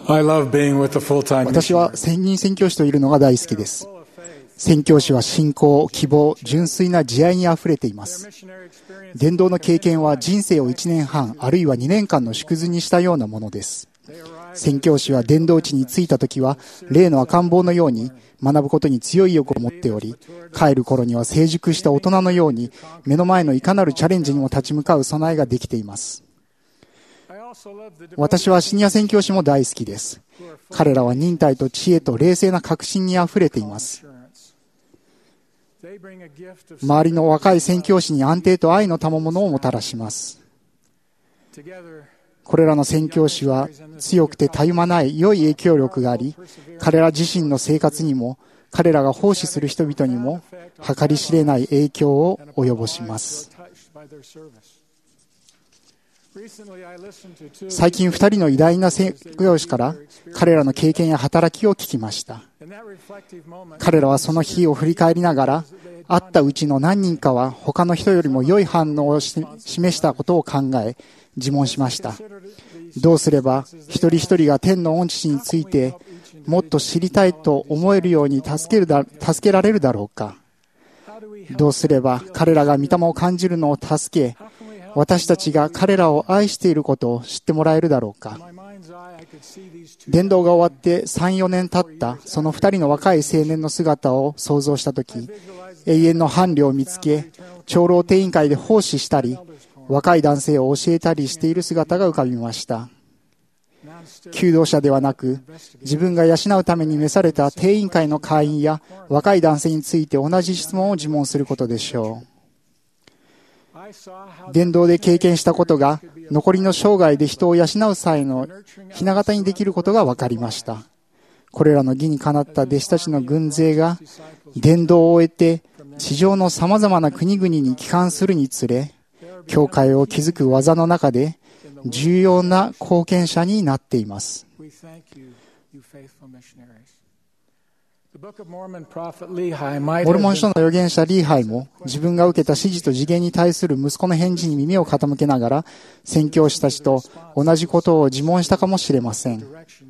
私は専任宣教師といるのが大好きです。宣教師は信仰、希望、純粋な慈愛にあふれています。伝道の経験は人生を1年半、あるいは2年間の縮図にしたようなものです。宣教師は伝道地に着いたときは、例の赤ん坊のように学ぶことに強い欲を持っており、帰る頃には成熟した大人のように、目の前のいかなるチャレンジにも立ち向かう備えができています。私はシニア宣教師も大好きです。彼らは忍耐と知恵と冷静な確信にあふれています。周りの若い宣教師に安定と愛の賜物をもたらします。これらの宣教師は強くてたゆまない良い影響力があり、彼ら自身の生活にも、彼らが奉仕する人々にも計り知れない影響を及ぼします。最近2人の偉大な宣教師から彼らの経験や働きを聞きました。彼らはその日を振り返りながら、会ったうちの何人かは他の人よりも良い反応を示したことを考え、自問しました。どうすれば一人一人が天の御父についてもっと知りたいと思えるように助けられるだろうか。どうすれば彼らが御霊を感じるのを助け、私たちが彼らを愛していることを知ってもらえるだろうか。伝道が終わって3、4年経ったその2人の若い青年の姿を想像したとき、永遠の伴侶を見つけ、長老定員会で奉仕したり、若い男性を教えたりしている姿が浮かびました。求道者ではなく、自分が養うために召された定員会の会員や若い男性について同じ質問を自問することでしょう。伝道で経験したことが残りの生涯で人を養う際の雛形にできることが分かりました。これらの義にかなった弟子たちの軍勢が伝道を終えて地上のさまざまな国々に帰還するにつれ、教会を築く技の中で重要な貢献者になっています。モルモン書の預言者リーハイも自分が受けた指示と次元に対する息子の返事に耳を傾けながら宣教師たちと同じことを自問したかもしれません。こ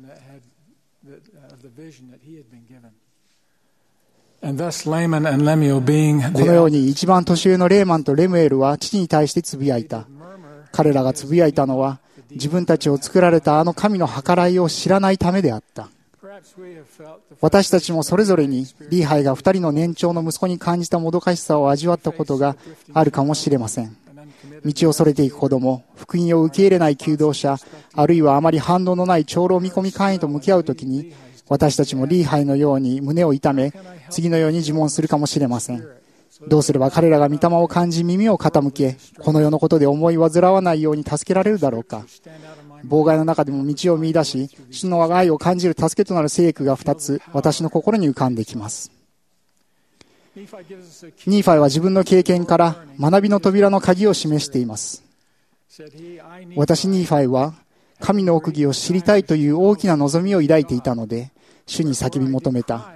のように一番年上のレーマンとレムエルは父に対してつぶやいた。彼らがつぶやいたのは自分たちを作られたあの神の計らいを知らないためであった。私たちもそれぞれにリーハイが2人の年長の息子に感じたもどかしさを味わったことがあるかもしれません。道をそれていく子供、福音を受け入れない求道者、あるいはあまり反応のない長老見込み会員と向き合うときに、私たちもリーハイのように胸を痛め、次のように自問するかもしれません。どうすれば彼らが御霊を感じ耳を傾け、この世のことで思い煩わないように助けられるだろうか。妨害の中でも道を見出し、主の愛を感じる助けとなる聖句が2つ、私の心に浮かんできます。ニーファイは自分の経験から学びの扉の鍵を示しています。私ニーファイは神の奥義を知りたいという大きな望みを抱いていたので、主に叫び求めた。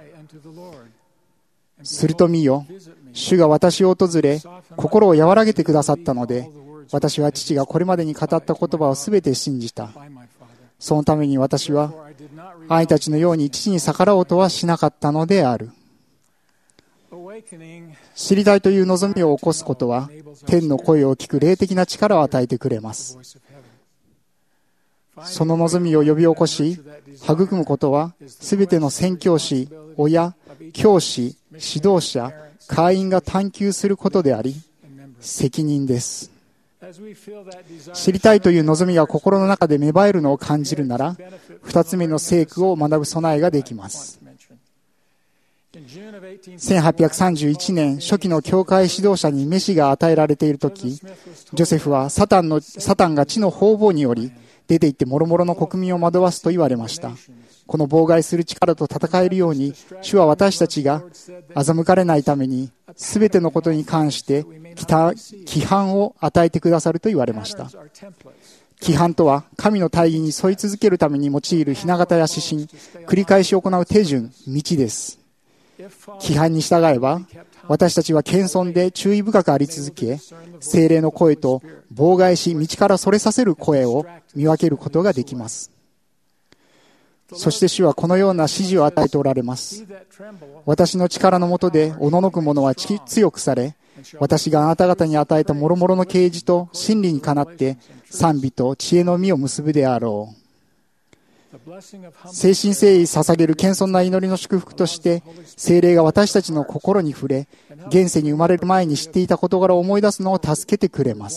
すると見よ、主が私を訪れ、心を和らげてくださったので、私は父がこれまでに語った言葉をすべて信じた。そのために私は、愛たちのように父に逆らおうとはしなかったのである。知りたいという望みを起こすことは、天の声を聞く霊的な力を与えてくれます。その望みを呼び起こし、育むことは、すべての宣教師、親、教師、指導者、会員が探求することであり、責任です。知りたいという望みが心の中で芽生えるのを感じるなら、2つ目の聖句を学ぶ備えができます。1831年、初期の教会指導者に召しが与えられているとき、ジョセフはサタンが地の方々により、出て行って諸々の国民を惑わすと言われました。この妨害する力と戦えるように、主は私たちが欺かれないために、すべてのことに関して規範を与えてくださると言われました。規範とは、神の大義に沿い続けるために用いる雛形や指針、繰り返し行う手順、道です。規範に従えば、私たちは謙遜で注意深くあり続け、聖霊の声と妨害し道からそれさせる声を見分けることができます。 そして主はこのような指示を与えておられます。私の力の下でおののく者は強くされ、私があなた方に与えた諸々の啓示と真理にかなって賛美と知恵の実を結ぶであろう。誠心誠意捧げる謙遜な祈りの祝福として、聖霊が私たちの心に触れ、現世に生まれる前に知っていた事柄を思い出すのを助けてくれます。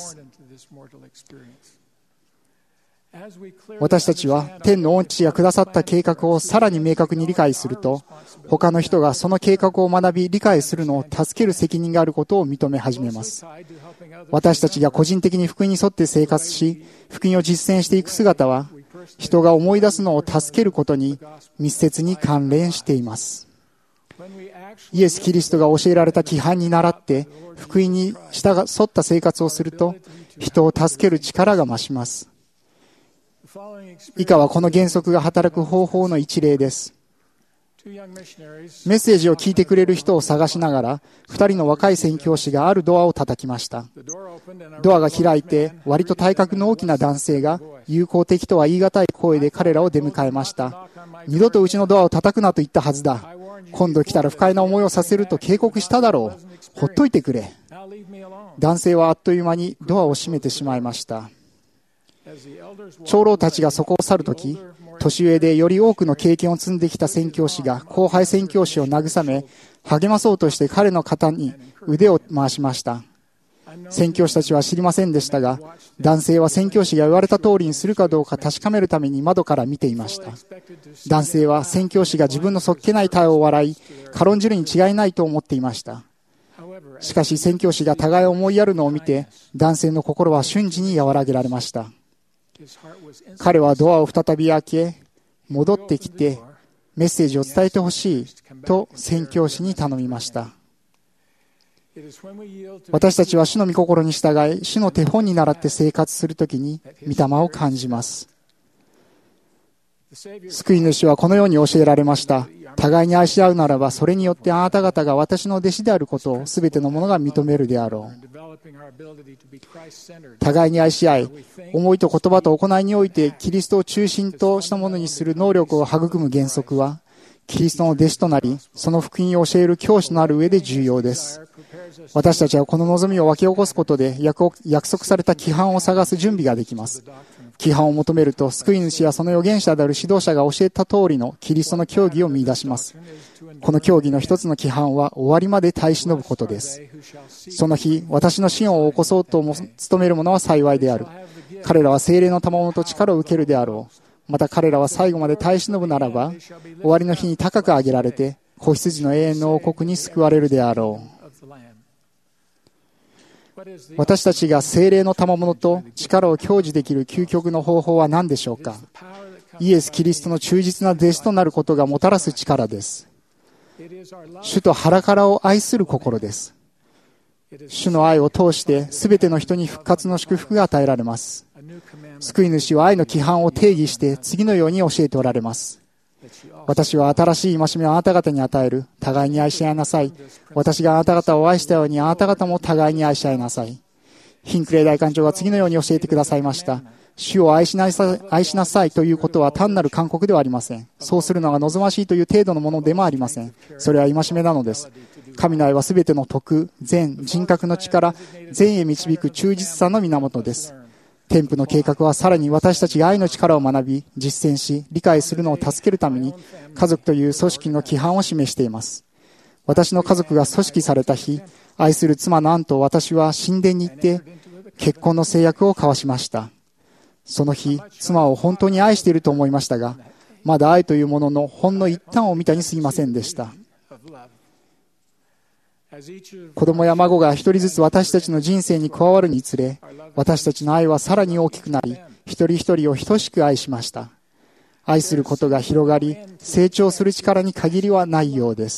私たちは天の恩師が下さった計画をさらに明確に理解すると、他の人がその計画を学び理解するのを助ける責任があることを認め始めます。私たちが個人的に福音に沿って生活し、福音を実践していく姿は、人が思い出すのを助けることに密接に関連しています。イエス・キリストが教えられた規範に倣って福音に沿った生活をすると、人を助ける力が増します。以下はこの原則が働く方法の一例です。メッセージを聞いてくれる人を探しながら、2人の若い宣教師があるドアを叩きました。ドアが開いて、割と体格の大きな男性が友好的とは言い難い声で彼らを出迎えました。二度とうちのドアを叩くなと言ったはずだ。今度来たら不快な思いをさせると警告しただろう。ほっといてくれ。男性はあっという間にドアを閉めてしまいました。長老たちがそこを去るとき、年上でより多くの経験を積んできた宣教師が後輩宣教師を慰め、励まそうとして彼の肩に腕を回しました。宣教師たちは知りませんでしたが、男性は宣教師が言われた通りにするかどうか確かめるために窓から見ていました。男性は宣教師が自分のそっけない対応を笑い、軽んじるに違いないと思っていました。しかし宣教師が互いを思いやるのを見て、男性の心は瞬時に和らげられました。彼はドアを再び開け、戻ってきてメッセージを伝えてほしいと宣教師に頼みました。私たちは主の御心に従い、主の手本に倣って生活するときに御霊を感じます。救い主はこのように教えられました。互いに愛し合うならば、それによってあなた方が私の弟子であることをすべての者が認めるであろう。互いに愛し合い、思いと言葉と行いにおいてキリストを中心としたものにする能力を育む原則は、キリストの弟子となり、その福音を教える教師となる上で重要です。私たちはこの望みを湧き起こすことで、約束された規範を探す準備ができます。規範を求めると、救い主やその預言者である指導者が教えた通りのキリストの教義を見出します。この教義の一つの規範は、終わりまで耐え忍ぶことです。その日、私の子孫を起こそうと努める者は幸いである。彼らは聖霊の賜物と力を受けるであろう。また彼らは最後まで耐え忍ぶならば、終わりの日に高く上げられて、子羊の永遠の王国に救われるであろう。私たちが聖霊の賜物と力を享受できる究極の方法は何でしょうか。イエス・キリストの忠実な弟子となることがもたらす力です。主と腹からを愛する心です。主の愛を通して全ての人に復活の祝福が与えられます。救い主は愛の規範を定義して次のように教えておられます。私は新しい戒めをあなた方に与える。互いに愛し合いなさい。私があなた方を愛したようにあなた方も互いに愛し合いなさい。ヒンクレイ大官長が次のように教えてくださいました。主を愛しなさいということは単なる勧告ではありません。そうするのが望ましいという程度のものでもありません。それは戒めなのです。神の愛はすべての徳、善、人格の力、善へ導く忠実さの源です。天父の計画はさらに私たちが愛の力を学び、実践し、理解するのを助けるために、家族という組織の規範を示しています。私の家族が組織された日、愛する妻のアンと私は神殿に行って、結婚の制約を交わしました。その日、妻を本当に愛していると思いましたが、まだ愛というもののほんの一端を見たに過ぎませんでした。子供や孫が一人ずつ私たちの人生に加わるにつれ、私たちの愛はさらに大きくなり、一人一人を等しく愛しました。愛することが広がり、成長する力に限りはないようです。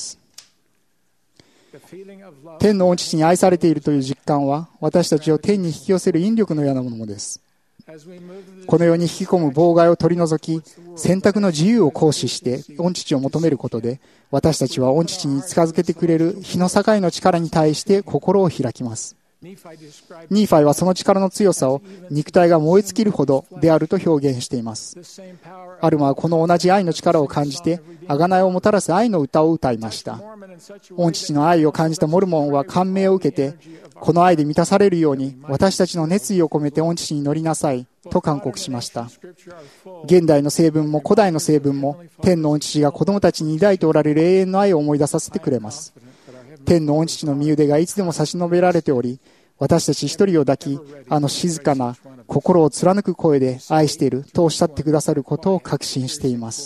天の御父に愛されているという実感は、私たちを天に引き寄せる引力のようなものです。このように引き込む妨害を取り除き、選択の自由を行使して御父を求めることで、私たちは御父に近づけてくれる日の境の力に対して心を開きます。 ニーファイはその力の強さを肉体が燃え尽きるほどであると表現しています。アルマはこの同じ愛の力を感じて、贖いをもたらす愛の歌を歌いました。御父の愛を感じたモルモンは感銘を受けて、この愛で満たされるように私たちの熱意を込めて御父に乗りなさいと勧告しました。現代の聖文も古代の聖文も天の御父が子供たちに抱いておられる永遠の愛を思い出させてくれます。天の御父の身腕がいつでも差し伸べられており、私たち一人を抱き、あの静かな心を貫く声で愛しているとおっしゃってくださることを確信しています。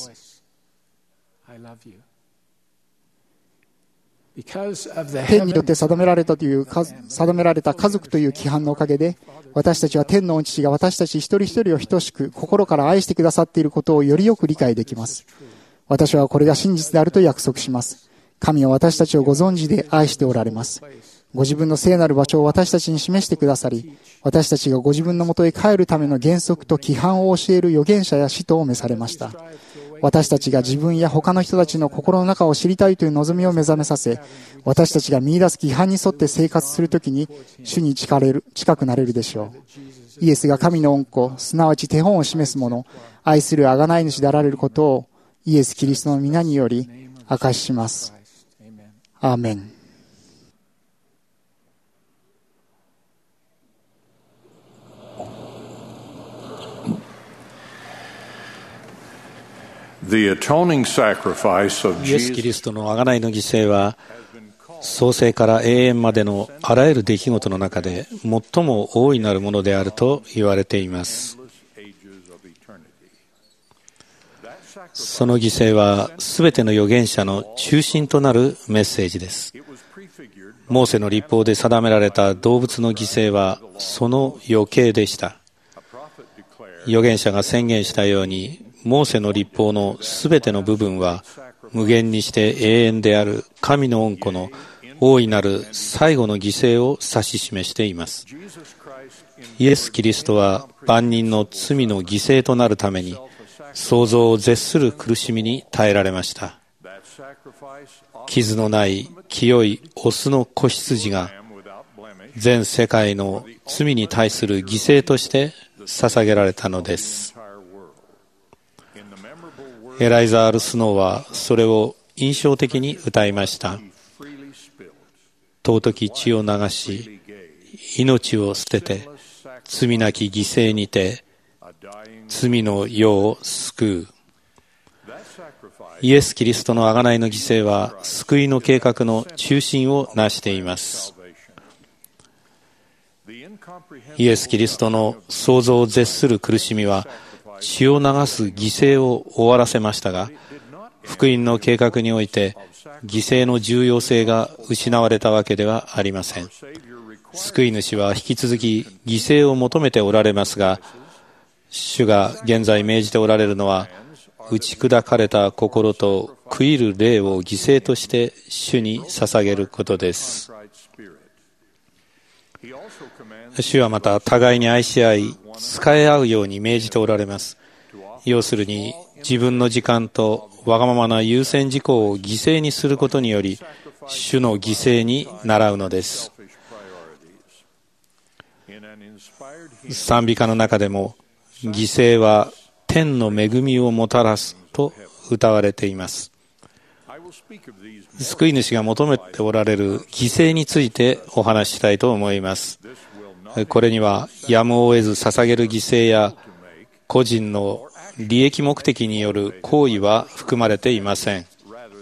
天によって定められた家族という規範のおかげで、私たちは天の御父が私たち一人一人を等しく心から愛してくださっていることをよりよく理解できます。私はこれが真実であると約束します。神は私たちをご存知で愛しておられます。ご自分の聖なる場所を私たちに示してくださり、私たちがご自分のもとへ帰るための原則と規範を教える預言者や使徒を召されました。私たちが自分や他の人たちの心の中を知りたいという望みを目覚めさせ、私たちが見出す規範に沿って生活するときに主に近くなれるでしょう。イエスが神の恩子、すなわち手本を示す者、愛する贖い主であられることをイエス・キリストの皆により証しします。アーメン。 イエス・キリストの贖いの犠牲は、創世から永遠までのあらゆる出来事の中で最も大いなるものであると言われています。その犠牲はすべての預言者の中心となるメッセージです。モーセの律法で定められた動物の犠牲はその余計でした。預言者が宣言したように、モーセの律法のすべての部分は無限にして永遠である神の恩子の大いなる最後の犠牲を指し示しています。イエス・キリストは万人の罪の犠牲となるために想像を絶する苦しみに耐えられました。傷のない清いオスの子羊が全世界の罪に対する犠牲として捧げられたのです。エライザール・スノーはそれを印象的に歌いました。尊き血を流し、命を捨てて、罪なき犠牲にて、罪の世を救う。イエス・キリストの贖いの犠牲は、救いの計画の中心を成しています。イエス・キリストの想像を絶する苦しみは、血を流す犠牲を終わらせましたが、福音の計画において犠牲の重要性が失われたわけではありません。救い主は引き続き犠牲を求めておられますが、主が現在命じておられるのは、打ち砕かれた心と悔いる霊を犠牲として主に捧げることです。主はまた互いに愛し合い、仕え合うように命じておられます。要するに、自分の時間とわがままな優先事項を犠牲にすることにより、主の犠牲に倣うのです。賛美歌の中でも、犠牲は天の恵みをもたらすと歌われています。救い主が求めておられる犠牲についてお話ししたいと思います。これにはやむを得ず捧げる犠牲や個人の利益目的による行為は含まれていません。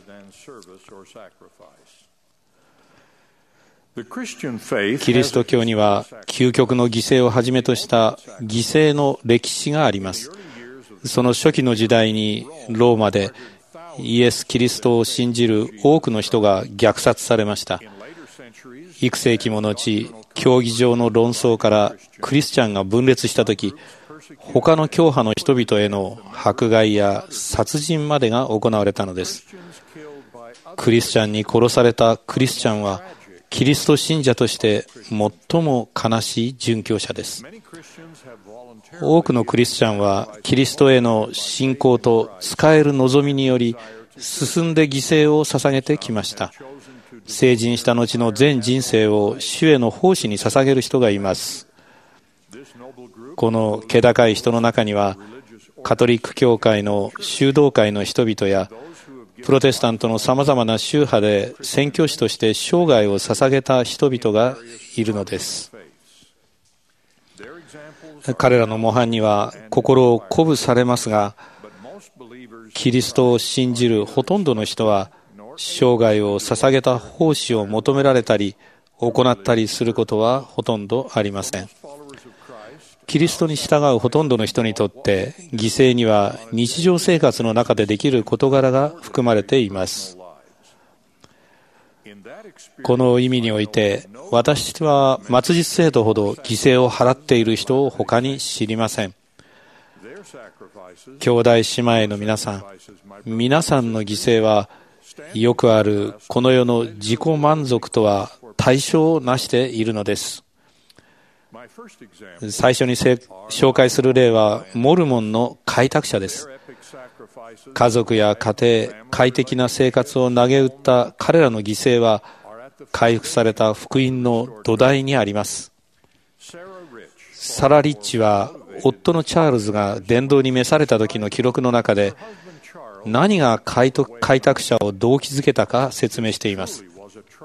キリスト教には究極の犠牲をはじめとした犠牲の歴史があります。その初期の時代にローマでイエス・キリストを信じる多くの人が虐殺されました。幾世紀も後、教義上の論争からクリスチャンが分裂したとき、他の教派の人々への迫害や殺人までが行われたのです。クリスチャンに殺されたクリスチャンは、キリスト信者として最も悲しい殉教者です。多くのクリスチャンはキリストへの信仰と仕える望みにより進んで犠牲を捧げてきました。 成人した後の全人生を主への奉仕に捧げる人がいます。この気高い人の中には、カトリック教会の修道会の人々や、プロテスタントのさまざまな宗派で宣教師として生涯を捧げた人々がいるのです。彼らの模範には心を鼓舞されますが、キリストを信じるほとんどの人は、生涯を捧げた奉仕を求められたり、行ったりすることはほとんどありません。キリストに従うほとんどの人にとって、犠牲には日常生活の中でできる事柄が含まれています。この意味において、私は末日生徒ほど犠牲を払っている人を他に知りません。兄弟姉妹の皆さんの犠牲は、よくあるこの世の自己満足とは対象をなしているのです。最初に紹介する例は、モルモンの開拓者です。家族や家庭、快適な生活を投げ打った彼らの犠牲は、回復された福音の土台にあります。サラ・リッチは、夫のチャールズが伝道に召された時の記録の中で、何が開拓者を動機づけたか説明しています。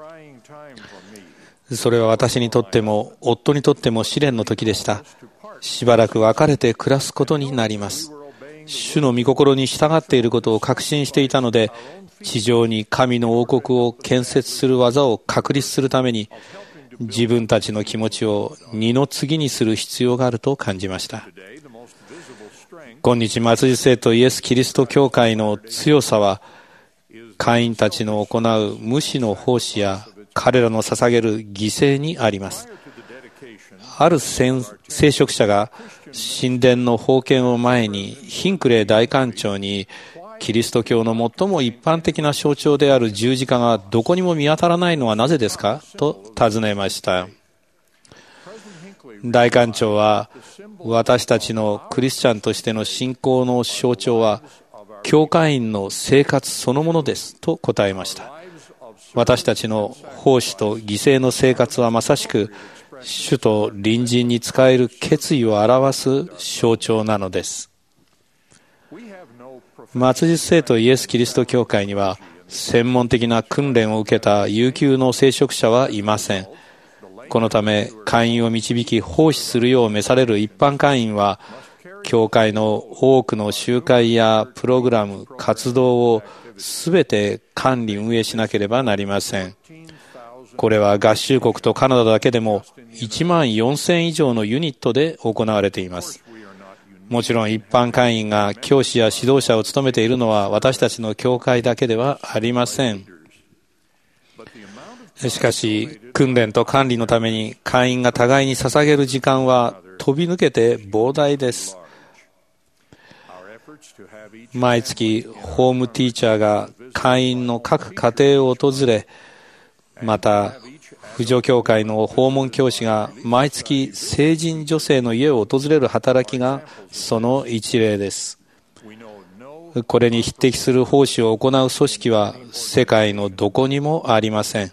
それは私にとっても夫にとっても試練の時でした。しばらく別れて暮らすことになります。主の御心に従っていることを確信していたので、地上に神の王国を建設する技を確立するために、自分たちの気持ちを二の次にする必要があると感じました。今日末日生徒イエス・キリスト教会の強さは、会員たちの行う無私の奉仕や彼らの捧げる犠牲にあります。ある聖職者が神殿の封建を前にヒンクレイ大官長に、キリスト教の最も一般的な象徴である十字架がどこにも見当たらないのはなぜですかと尋ねました。大官長は、私たちのクリスチャンとしての信仰の象徴は教会員の生活そのものですと答えました。私たちの奉仕と犠牲の生活はまさしく主と隣人に仕える決意を表す象徴なのです。末日生徒イエス・キリスト教会には、専門的な訓練を受けた有給の聖職者はいません。このため、会員を導き奉仕するよう召される一般会員は、教会の多くの集会やプログラム、活動をすべて管理運営しなければなりません。これは合衆国とカナダだけでも14,000以上のユニットで行われています。もちろん一般会員が教師や指導者を務めているのは私たちの教会だけではありません。しかし、訓練と管理のために会員が互いに捧げる時間は飛び抜けて膨大です。毎月、ホームティーチャーが会員の各家庭を訪れ、また、扶助教会の訪問教師が毎月成人女性の家を訪れる働きがその一例です。これに匹敵する奉仕を行う組織は世界のどこにもありません。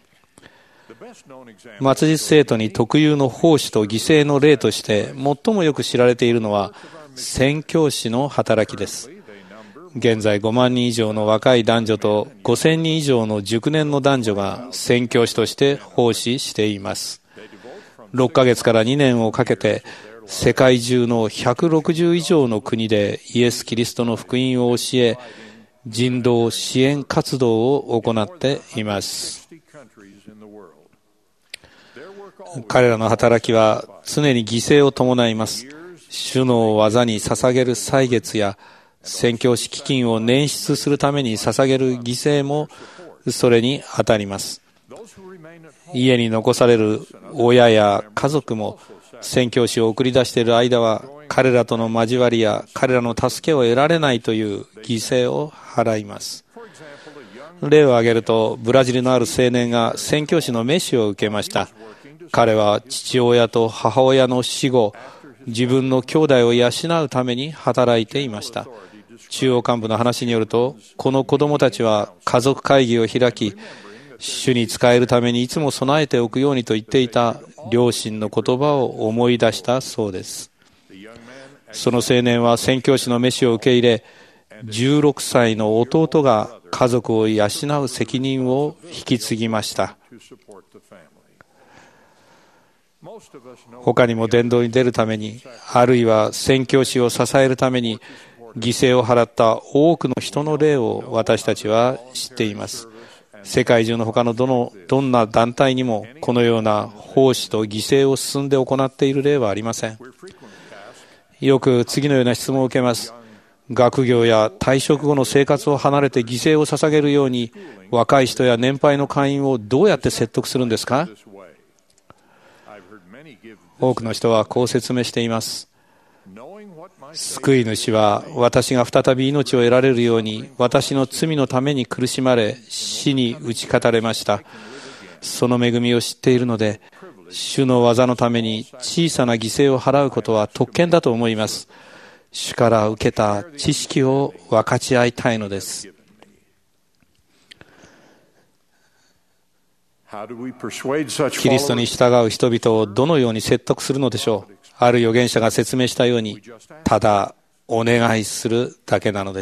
末日生徒に特有の奉仕と犠牲の例として最もよく知られているのは宣教師の働きです。現在5万人以上の若い男女と5000人以上の熟年の男女が宣教師として奉仕しています。6ヶ月から2年をかけて世界中の160以上の国でイエス・キリストの福音を教え、人道支援活動を行っています。彼らの働きは常に犠牲を伴います。主の技に捧げる歳月や宣教師基金を捻出するために捧げる犠牲もそれに当たります。家に残される親や家族も宣教師を送り出している間は彼らとの交わりや彼らの助けを得られないという犠牲を払います。例を挙げると、ブラジルのある青年が宣教師の召しを受けました。彼は父親と母親の死後、自分の兄弟を養うために働いていました。中央幹部の話によると、この子供たちは家族会議を開き、 主に仕えるためにいつも備えておくようにと言っていた両親の言葉を思い出したそうです。その青年は宣教師の召しを受け入れ、16歳の弟が家族を養う責任を引き継ぎました。他にも伝道に出るために、あるいは宣教師を支えるために犠牲を払った多くの人の例を私たちは知っています。世界中の他のどんな団体にもこのような奉仕と犠牲を進んで行っている例はありません。よく次のような質問を受けます。学業や退職後の生活を離れて犠牲を捧げるように、若い人や年配の会員をどうやって説得するんですか？多くの人はこう説明しています。救い主は私が再び命を得られるように、私の罪のために苦しまれ、死に打ち勝たれました。その恵みを知っているので、主の技のために小さな犠牲を払うことは特権だと思います。主から受けた知識を分かち合いたいのです。キリストに従う人々をどのように説得するのでしょう。ある預言者が説明したように、ただお願いするだけなのです。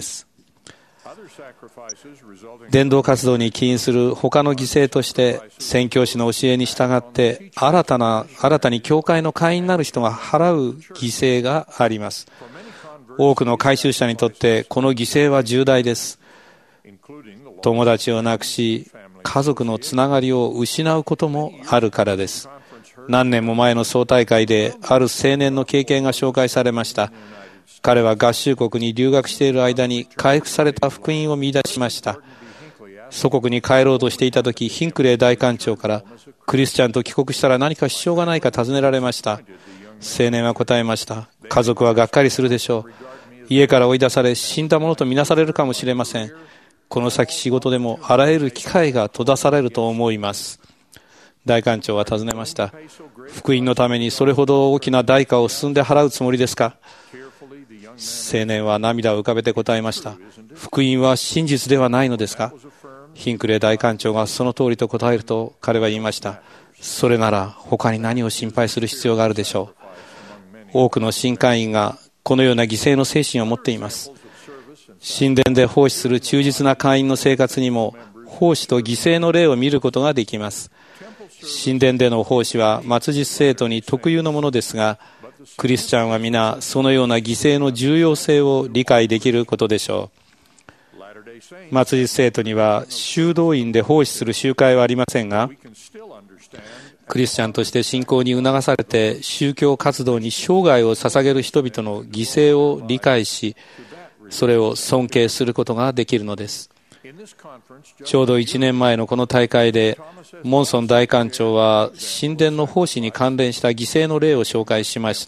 伝道活動に起因する他の犠牲として、宣教師の教えに従って新たに教会の会員になる人が払う犠牲があります。多くの改宗者にとってこの犠牲は重大です。友達を亡くし、家族のつながりを失うこともあるからです。何年も前の総大会である青年の経験が紹介されました。彼は合衆国に留学している間に回復された福音を見出しました。祖国に帰ろうとしていた時、ヒンクレイ大官長からクリスチャンと帰国したら何か支障がないか尋ねられました。青年は答えました。家族はがっかりするでしょう。家から追い出され死んだものとみなされるかもしれません。この先仕事でもあらゆる機会が閉ざされると思います。大官長は尋ねました。福音のためにそれほど大きな代価を進んで払うつもりですか？青年は涙を浮かべて答えました。福音は真実ではないのですか？ヒンクレイ大官長がその通りと答えると、彼は言いました。それなら他に何を心配する必要があるでしょう。多くの新会員がこのような犠牲の精神を持っています。神殿で奉仕する忠実な会員の生活にも奉仕と犠牲の例を見ることができます。神殿での奉仕は末日生徒に特有のものですが、クリスチャンは皆そのような犠牲の重要性を理解できることでしょう。末日生徒には修道院で奉仕する集会はありませんが、クリスチャンとして信仰に促されて宗教活動に生涯を捧げる人々の犠牲を理解し、それを尊敬することができるのです。ちょうど1年前のこの大会で、モンソン大官長は神殿の奉仕に関連した犠牲の例を紹介しました。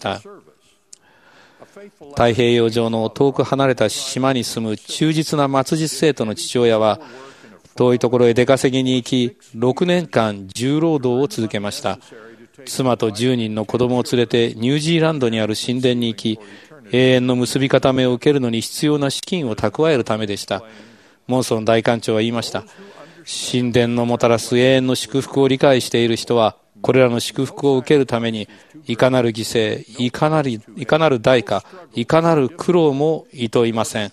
太平洋上の遠く離れた島に住む忠実な末日生徒の父親は、遠いところへ出稼ぎに行き、6年間重労働を続けました。妻と10人の子供を連れてニュージーランドにある神殿に行き、永遠の結び固めを受けるのに必要な資金を蓄えるためでした。モンソン大官長は言いました。神殿のもたらす永遠の祝福を理解している人は、これらの祝福を受けるために、いかなる犠牲、いかなる代価、いかなる苦労もいといません。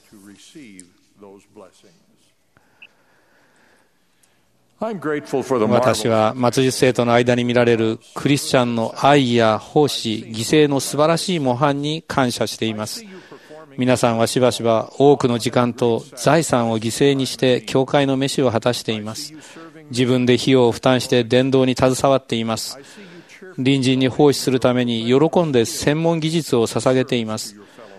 私は末日生徒の間に見られるクリスチャンの愛や奉仕、犠牲の素晴らしい模範に感謝しています。皆さんはしばしば多くの時間と財産を犠牲にして教会の召しを果たしています。自分で費用を負担して伝道に携わっています。隣人に奉仕するために喜んで専門技術を捧げています。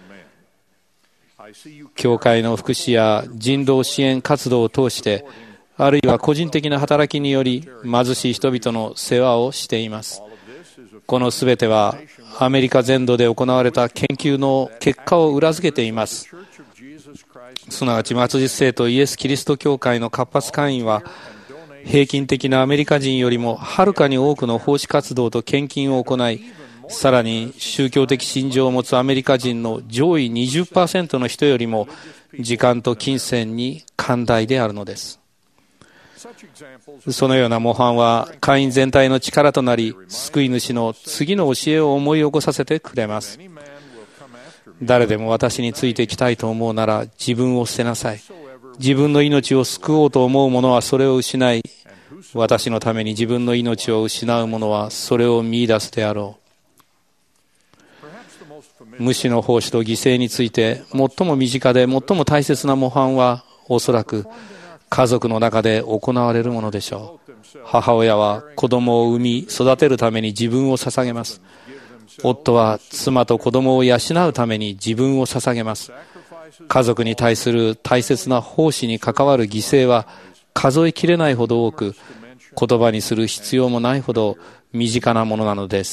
教会の福祉や人道支援活動を通して、あるいは個人的な働きにより貧しい人々の世話をしています。このすべてはアメリカ全土で行われた研究の結果を裏付けています。すなわち末日生徒イエス・キリスト教会の活発会員は、平均的なアメリカ人よりもはるかに多くの奉仕活動と献金を行い、さらに宗教的信条を持つアメリカ人の上位 20% の人よりも時間と金銭に寛大であるのです。 そのような模範は会員全体の力となり、救い主の次の教えを思い起こさせてくれます。誰でも私についてきたいと思うなら自分を捨てなさい。自分の命を救おうと思う者はそれを失い、私のために自分の命を失う者はそれを見出すであろう。無私の奉仕と犠牲について最も身近で最も大切な模範はおそらく家族の中で行われるものでしょう。母親は子供を産み育てるために自分を捧げます。夫は妻と子供を養うために自分を捧げます。家族に対する大切な奉仕に関わる犠牲は数えきれないほど多く、言葉にする必要もないほど身近なものなのです。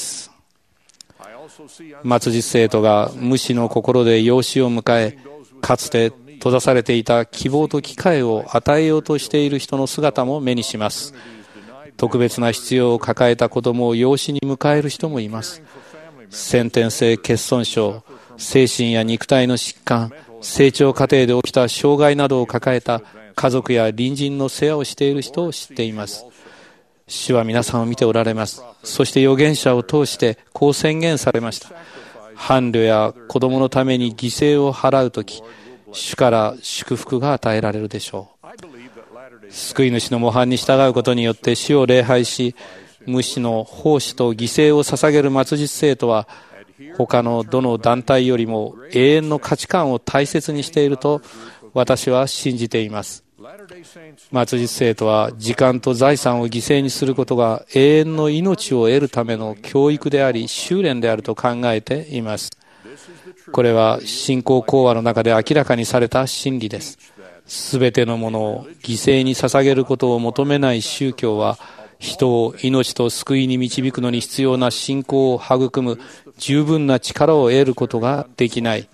末日生徒が無私の心で養子を迎え、かつて閉ざされていた希望と機会を与えようとしている人の姿も目にします。特別な必要を抱えた子供を養子に迎える人もいます。先天性欠損症、精神や肉体の疾患、成長過程で起きた障害などを抱えた家族や隣人の世話をしている人を知っています。主は皆さんを見ておられます。そして預言者を通してこう宣言されました。伴侶や子供のために犠牲を払うとき、主から祝福が与えられるでしょう。救い主の模範に従うことによって主を礼拝し、無私の奉仕と犠牲を捧げる末日生徒は、他のどの団体よりも永遠の価値観を大切にしていると私は信じています。末日生徒は時間と財産を犠牲にすることが永遠の命を得るための教育であり修練であると考えています。これは信仰講話の中で明らかにされた真理です。すべてのものを犠牲に捧げることを求めない宗教は、人を命と救いに導くのに必要な信仰を育む十分な力を得ることができない。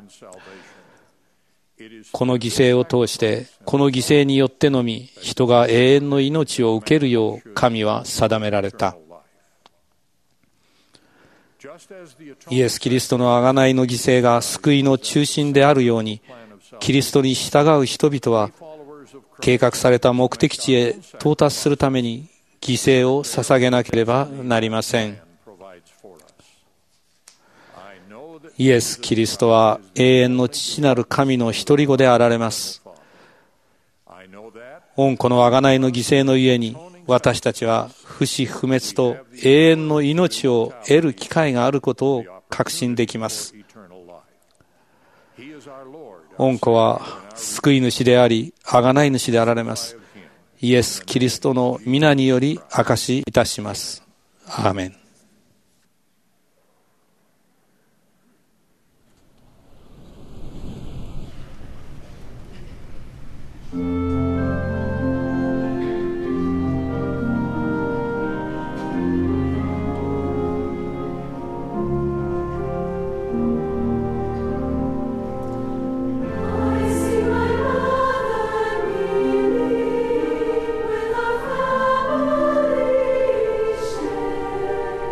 この犠牲を通して、この犠牲によってのみ、人が永遠の命を受けるよう神は定められた。イエス・キリストの贖いの犠牲が救いの中心であるように、キリストに従う人々は、計画された目的地へ到達するために犠牲を捧げなければなりません。イエス・キリストは永遠の父なる神の独り子であられます。御子の贖いの犠牲のゆえに、私たちは不死不滅と永遠の命を得る機会があることを確信できます。御子は救い主であり、贖い主であられます。イエス・キリストの皆により証しいたします。アーメン。 Share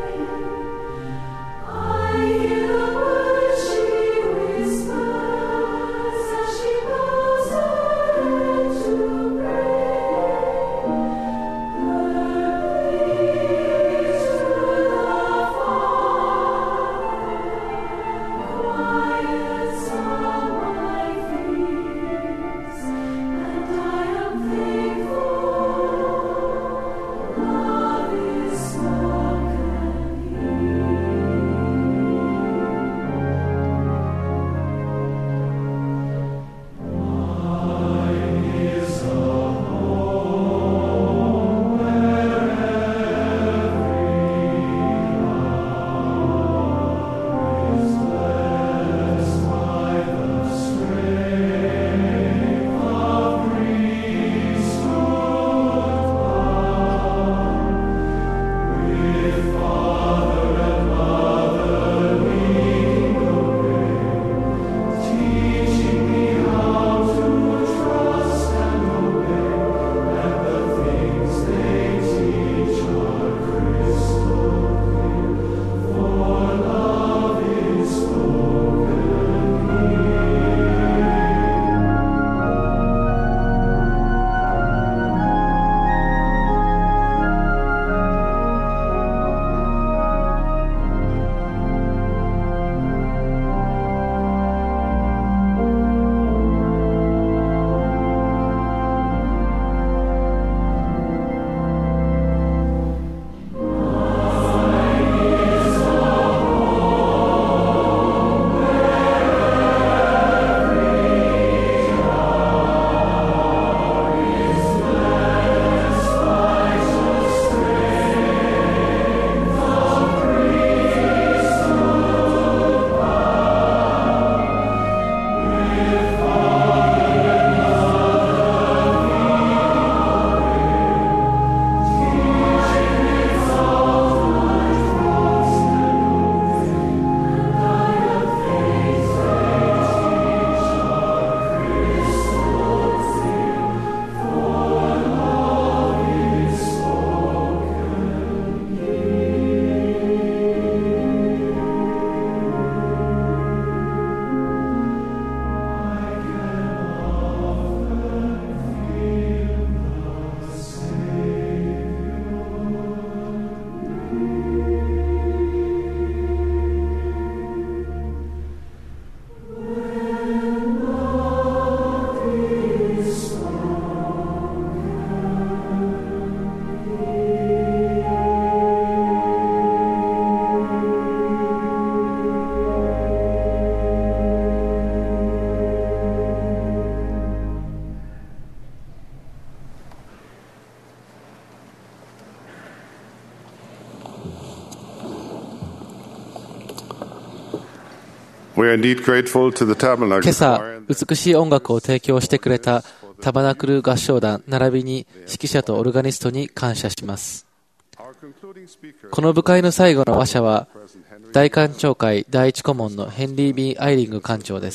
今朝、美しい音楽を提供してくれたタバナクル合唱団並びに指揮者とオルガニストに感謝します。この部会の最後の話者は大官庁会第一顧問のヘンリー・B・アイリング官長です。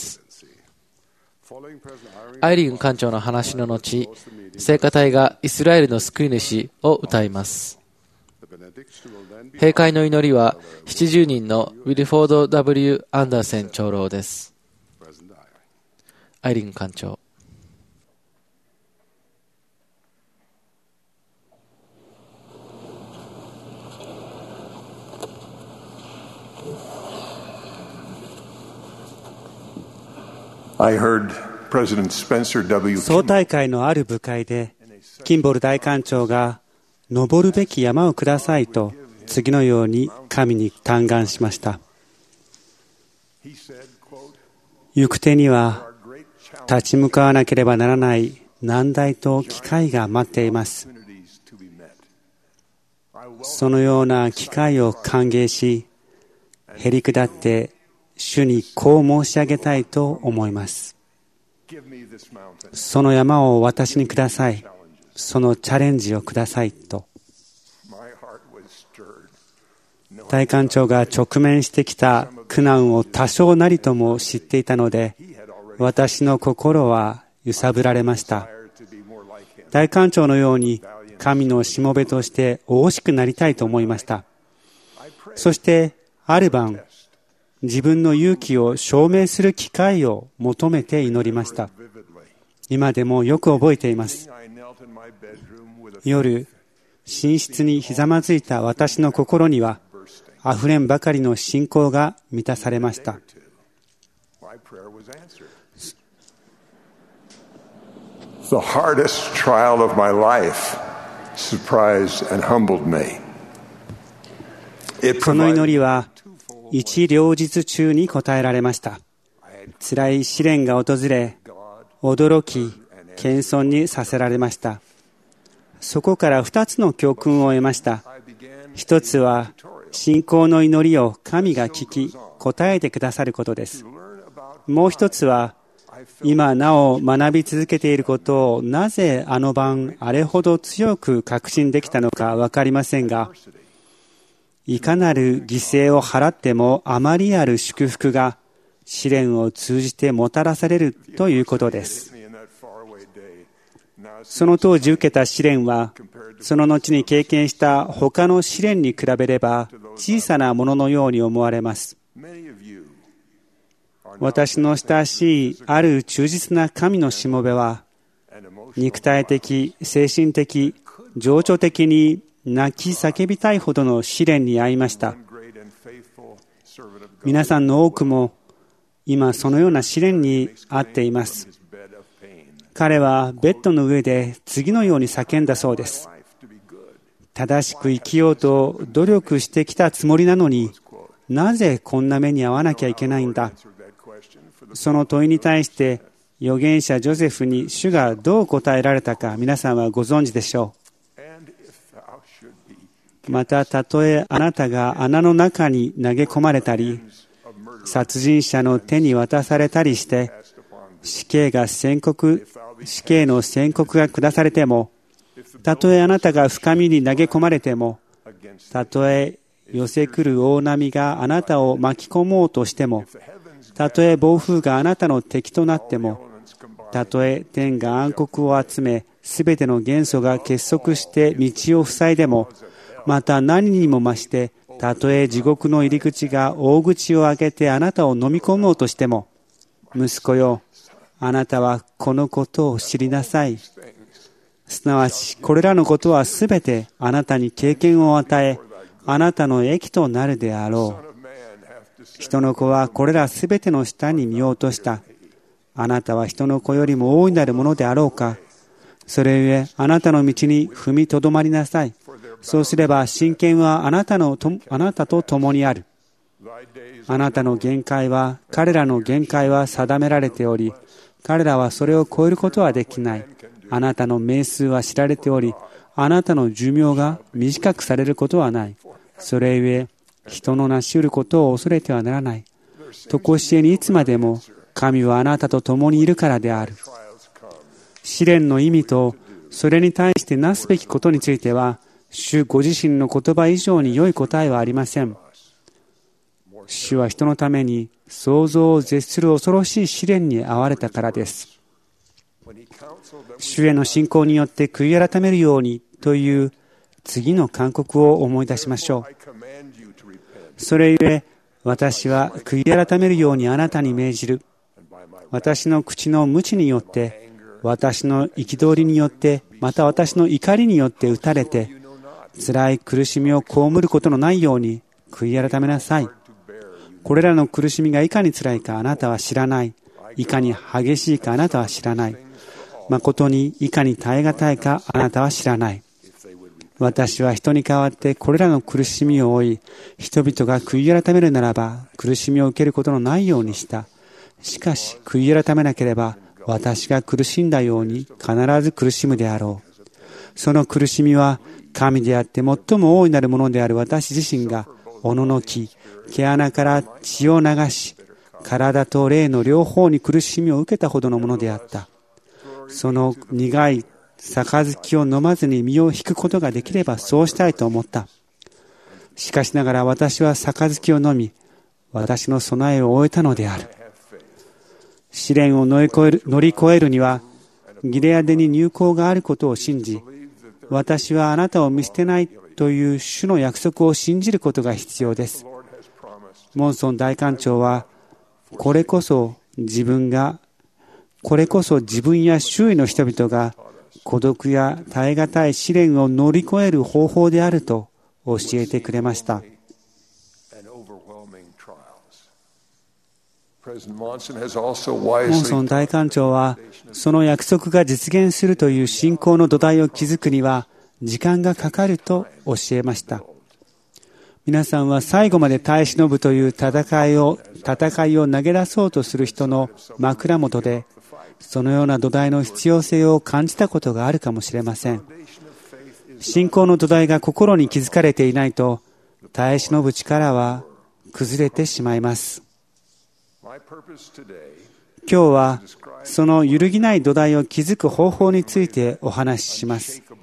アイリング官長の話の後、聖歌隊がイスラエルの救い主を歌います。閉会の祈りは70人のウィルフォード W. アンダーセン長老です。アイリング官長。 総大会のある部会で、キンボル大官長が登るべき山をくださいと次のように神に嘆願しました。行く手には立ち向かわなければならない難題と機会が待っています。そのような機会を歓迎し、へり下って主にこう申し上げたいと思います。その山を私にください。そのチャレンジをくださいと。大官長が直面してきた苦難を多少なりとも知っていたので、私の心は揺さぶられました。大官長のように神のしもべとして大しくなりたいと思いました。そしてある晩、自分の勇気を証明する機会を求めて祈りました。今でもよく覚えています。夜、寝室にひざまずいた私の心には、あふれんばかりの信仰が満たされました。 The hardest trial of my life surprised and humbled me. この祈りは一両日中に答えられました。辛い試練が訪れ、驚き、謙遜にさせられました。そこから2つの教訓を得ました。一つは、信仰の祈りを神が聞き、答えてくださることです。もう一つは、今なお学び続けていることをなぜあの晩あれほど強く確信できたのか分かりませんが、いかなる犠牲を払ってもあまりある祝福が試練を通じてもたらされるということです。その当時受けた試練は、その後に経験した他の試練に比べれば小さなもののように思われます。私の親しいある忠実な神のしもべは、肉体的、精神的、情緒的に泣き叫びたいほどの試練に遭いました。皆さんの多くも今そのような試練に遭っています。彼はベッドの上で次のように叫んだそうです。正しく生きようと努力してきたつもりなのに、なぜこんな目に遭わなきゃいけないんだ。その問いに対して預言者ジョゼフに主がどう答えられたか皆さんはご存知でしょう。また、たとえあなたが穴の中に投げ込まれたり、殺人者の手に渡されたりして、死刑の宣告が下されても、たとえあなたが深みに投げ込まれても、たとえ寄せ来る大波があなたを巻き込もうとしても、たとえ暴風があなたの敵となっても、たとえ天が暗黒を集め、すべての元素が結束して道を塞いでも、また何にも増して、たとえ地獄の入り口が大口を開けてあなたを飲み込もうとしても、息子よ、あなたはこのことを知りなさい。すなわち、これらのことはすべてあなたに経験を与え、あなたの益となるであろう。人の子はこれらすべての下に見落とした。あなたは人の子よりも大いなるものであろうか。それゆえ、あなたの道に踏みとどまりなさい。そうすれば、真剣はあなたと共にある。あなたの限界は、彼らの限界は定められており、彼らはそれを超えることはできない。あなたの命数は知られており、あなたの寿命が短くされることはない。それゆえ、人の成し得ることを恐れてはならない。 常しえにいつまでも神はあなたと共にいるからである。試練の意味とそれに対してなすべきことについては、主ご自身の言葉以上に良い答えはありません。主は人のために想像を絶する恐ろしい試練に遭われたからです。主への信仰によって悔い改めるようにという次の勧告を思い出しましょう。それゆえ、私は悔い改めるようにあなたに命じる。私の口の無知によって、私の憤りによって、また私の怒りによって打たれて、辛い苦しみを被ることのないように悔い改めなさい。これらの苦しみがいかに辛いかあなたは知らない。いかに激しいかあなたは知らない。誠にいかに耐え難いかあなたは知らない。私は人に代わってこれらの苦しみを負い、人々が悔い改めるならば苦しみを受けることのないようにした。しかし悔い改めなければ私が苦しんだように必ず苦しむであろう。その苦しみは神であって最も大いなるものである私自身がおののき、毛穴から血を流し、体と霊の両方に苦しみを受けたほどのものであった。その苦い杯を飲まずに身を引くことができればそうしたいと思った。しかしながら私は杯を飲み、私の備えを終えたのである。試練を乗り越えるには、ギレアデに入港があることを信じ、私はあなたを見捨てないという主の約束を信じることが必要です。モンソン大官長は、これこそ自分や周囲の人々が孤独や耐え難い試練を乗り越える方法であると教えてくれました。モンソン大官長は、その約束が実現するという信仰の土台を築くには時間がかかると教えました。皆さんは最後まで耐え忍ぶという戦いを投げ出そうとする人の枕元で、そのような土台の必要性を感じたことがあるかもしれません。信仰の土台が心に築かれていないと、耐え忍ぶ力は崩れてしまいます。今日はその揺るぎない土台を築く方法についてお話しします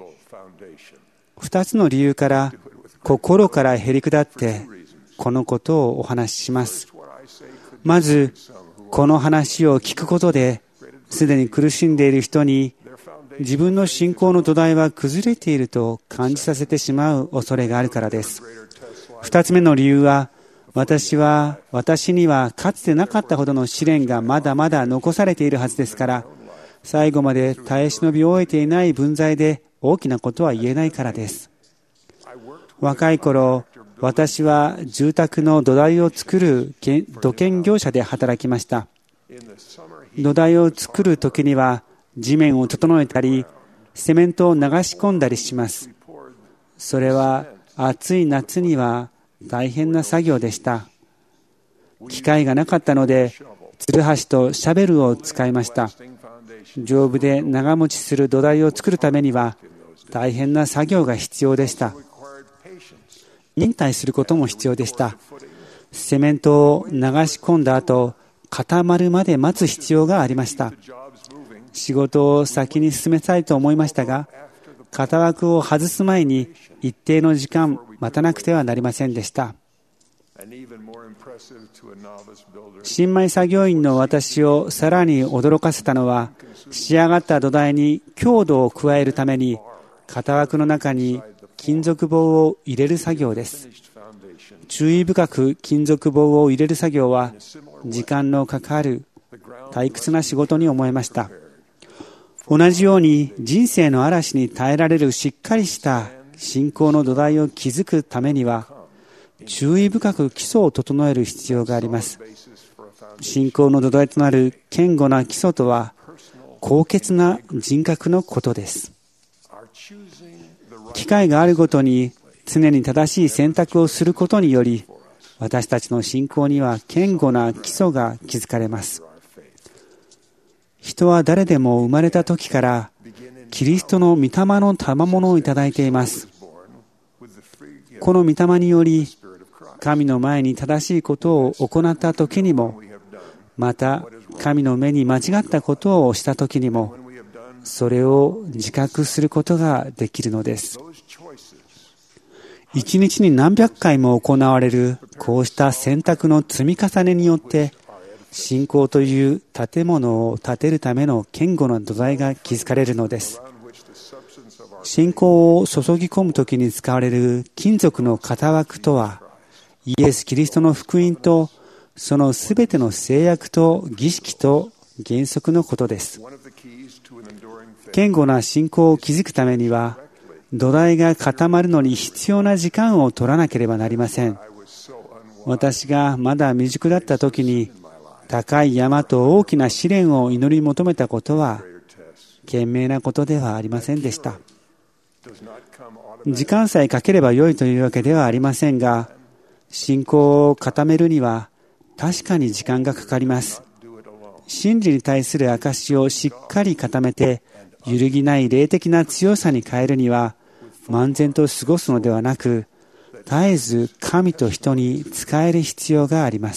。2つの理由から心からへり下ってこのことをお話しします。まず、この話を聞くことですでに苦しんでいる人に自分の信仰の土台は崩れていると感じさせてしまう恐れがあるからです。2つ目の理由は、私にはかつてなかったほどの試練がまだまだ残されているはずですから、最後まで耐え忍び終えていない分際で大きなことは言えないからです。若い頃、私は住宅の土台を作る土建業者で働きました。土台を作るときには地面を整えたり、セメントを流し込んだりします。それは暑い夏には大変な作業でした。機械がなかったので、つるはしとシャベルを使いました。丈夫で長持ちする土台を作るためには、大変な作業が必要でした。忍耐することも必要でした。セメントを流し込んだ後、固まるまで待つ必要がありました。仕事を先に進めたいと思いましたが、型枠を外す前に一定の時間待たなくてはなりませんでした。新米作業員の私をさらに驚かせたのは、仕上がった土台に強度を加えるために型枠の中に金属棒を入れる作業です。注意深く金属棒を入れる作業は時間のかかる退屈な仕事に思えました。同じように人生の嵐に耐えられるしっかりした信仰の土台を築くためには、注意深く基礎を整える必要があります。信仰の土台となる堅固な基礎とは、高潔な人格のことです。機会があるごとに常に正しい選択をすることにより、私たちの信仰には堅固な基礎が築かれます。人は誰でも生まれた時からキリストの御霊の賜物をいただいています。この御霊により神の前に正しいことを行った時にも、また神の目に間違ったことをした時にも、それを自覚することができるのです。一日に何百回も行われるこうした選択の積み重ねによって、信仰という建物を建てるための堅固な土台が築かれるのです。信仰を注ぎ込むときに使われる金属の型枠とは、イエス・キリストの福音とそのすべての制約と儀式と原則のことです。堅固な信仰を築くためには、土台が固まるのに必要な時間を取らなければなりません。私がまだ未熟だった時に、高い山と大きな試練を祈り求めたことは、賢明なことではありませんでした。時間さえかければ良いというわけではありませんが、信仰を固めるには確かに時間がかかります。真理に対する証をしっかり固めて、揺るぎない霊的な強さに変えるには、漫然と過ごすのではなく、絶えず神と人に仕える必要があります。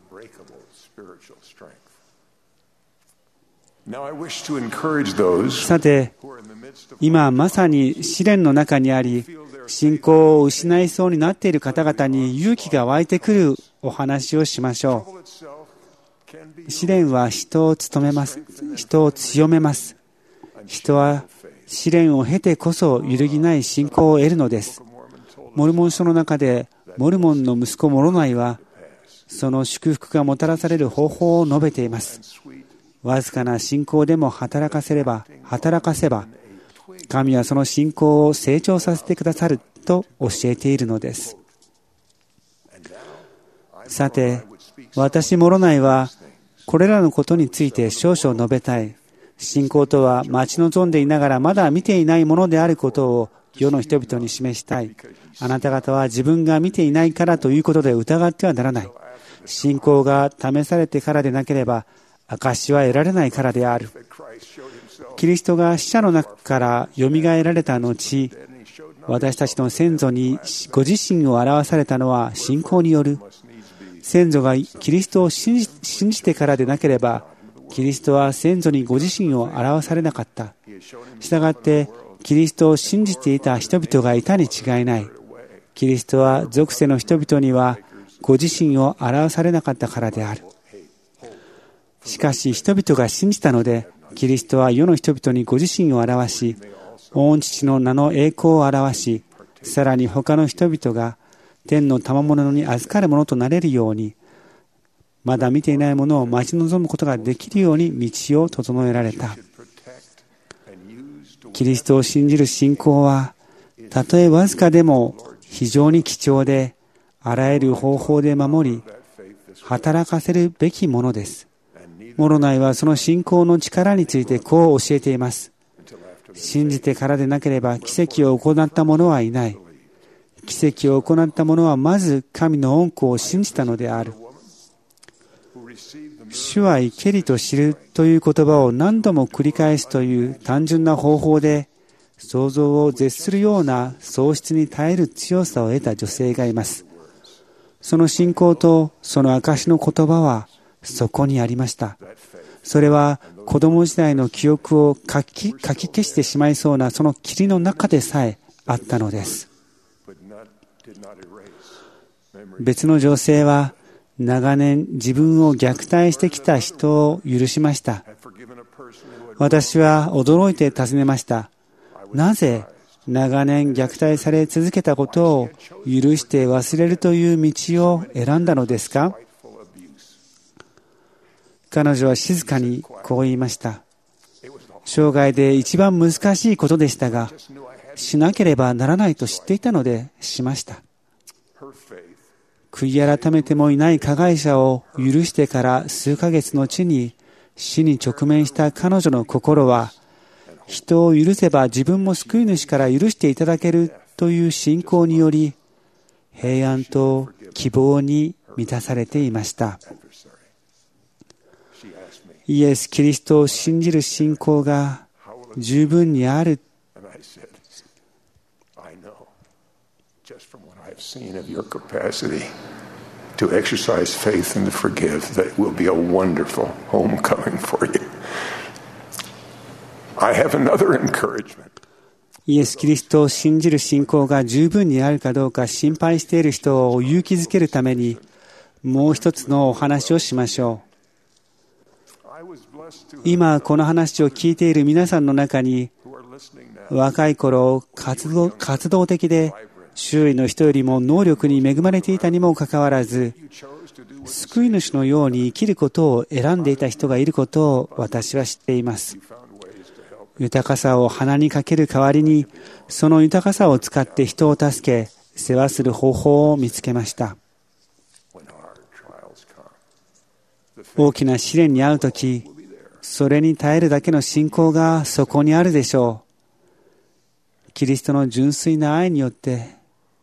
さて、今まさに試練の中にあり、信仰を失いそうになっている方々に勇気が湧いてくるお話をしましょう。試練は人を強めます。人は試練を経てこそ揺るぎない信仰を得るのです。モルモン書の中で、モルモンの息子モロナイは、その祝福がもたらされる方法を述べています。わずかな信仰でも働かせば、神はその信仰を成長させてくださると教えているのです。さて、私モロナイは、これらのことについて少々述べたい。信仰とは待ち望んでいながらまだ見ていないものであることを世の人々に示したい。あなた方は自分が見ていないからということで疑ってはならない。信仰が試されてからでなければ、証は得られないからである。キリストが死者の中からよみがえられた後、私たちの先祖にご自身を表されたのは信仰による。先祖がキリストを信じてからでなければ、キリストは先祖にご自身を表されなかった。したがって、キリストを信じていた人々がいたに違いない。キリストは属世の人々にはご自身を表されなかったからである。しかし人々が信じたので、キリストは世の人々にご自身を表し、御父の名の栄光を表し、さらに他の人々が天の賜物に預かるものとなれるように、まだ見ていないものを待ち望むことができるように道を整えられた。キリストを信じる信仰は、たとえわずかでも非常に貴重で、あらゆる方法で守り、働かせるべきものです。モロナイはその信仰の力についてこう教えています。信じてからでなければ奇跡を行った者はいない。奇跡を行った者はまず神の恩子を信じたのである。主は生けりと知るという言葉を何度も繰り返すという単純な方法で、想像を絶するような喪失に耐える強さを得た女性がいます。その信仰とその証の言葉はそこにありました。それは子供時代の記憶をかき消してしまいそうなその霧の中でさえあったのです。別の女性は長年自分を虐待してきた人を許しました。私は驚いて尋ねました。なぜ長年虐待され続けたことを許して忘れるという道を選んだのですか？彼女は静かにこう言いました。生涯で一番難しいことでしたが、しなければならないと知っていたのでしました。悔い改めてもいない加害者を許してから数ヶ月の後に死に直面した彼女の心は、人を許せば自分も救い主から許していただけるという信仰により、平安と希望に満たされていました。イエス・キリストを信じる信仰が I've seen of your capacity to exercise faith and to forgive, that will be a wonderful homecoming for you. I have another encouragement. イエス・キリストを信じる信仰が十分にあるかどうか心配している人を勇気づけるために、もう一つのお話をしましょう。今この話を聞いている皆さんの中に、若い頃活動的で周囲の人よりも能力に恵まれていたにもかかわらず、救い主のように生きることを選んでいた人がいることを私は知っています。豊かさを鼻にかける代わりに、その豊かさを使って人を助け、世話する方法を見つけました。大きな試練に遭うとき、それに耐えるだけの信仰がそこにあるでしょう。キリストの純粋な愛によって、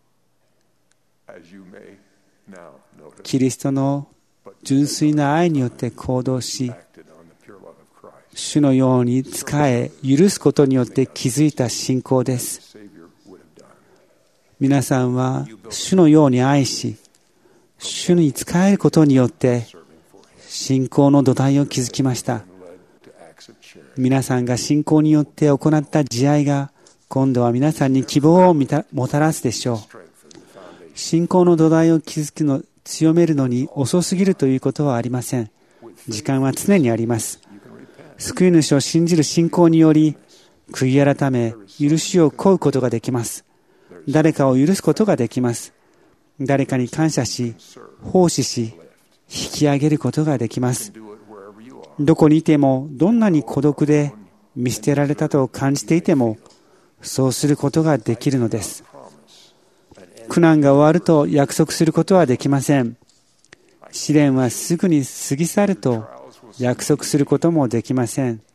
キリストの純粋な愛によって行動し、主のように仕え、許すことによって築いた信仰です。皆さんは主のように愛し、主に仕えることによって信仰の土台を築きました。皆さんが信仰によって行った慈愛が今度は皆さんに希望をもたらすでしょう。信仰の土台を強めるのに遅すぎるということはありません。時間は常にあります。救い主を信じる信仰により、悔い改め、許しを請うことができます。誰かを許すことができます。誰かに感謝し、奉仕し、引き上げることができます。どこにいても、どんなに孤独で見捨てられたと感じていても、そうすることができるのです。苦難が終わると約束することはできません。試練はすぐに過ぎ去ると約束することもできません。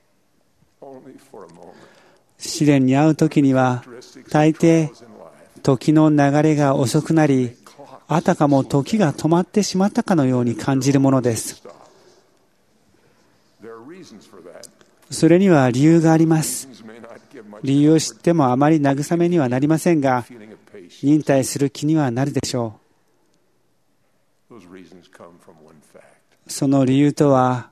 試練に遭うときには、大抵時の流れが遅くなり、あたかも時が止まってしまったかのように感じるものです。それには理由があります。理由を知ってもあまり慰めにはなりませんが、忍耐する気にはなるでしょう。その理由とは、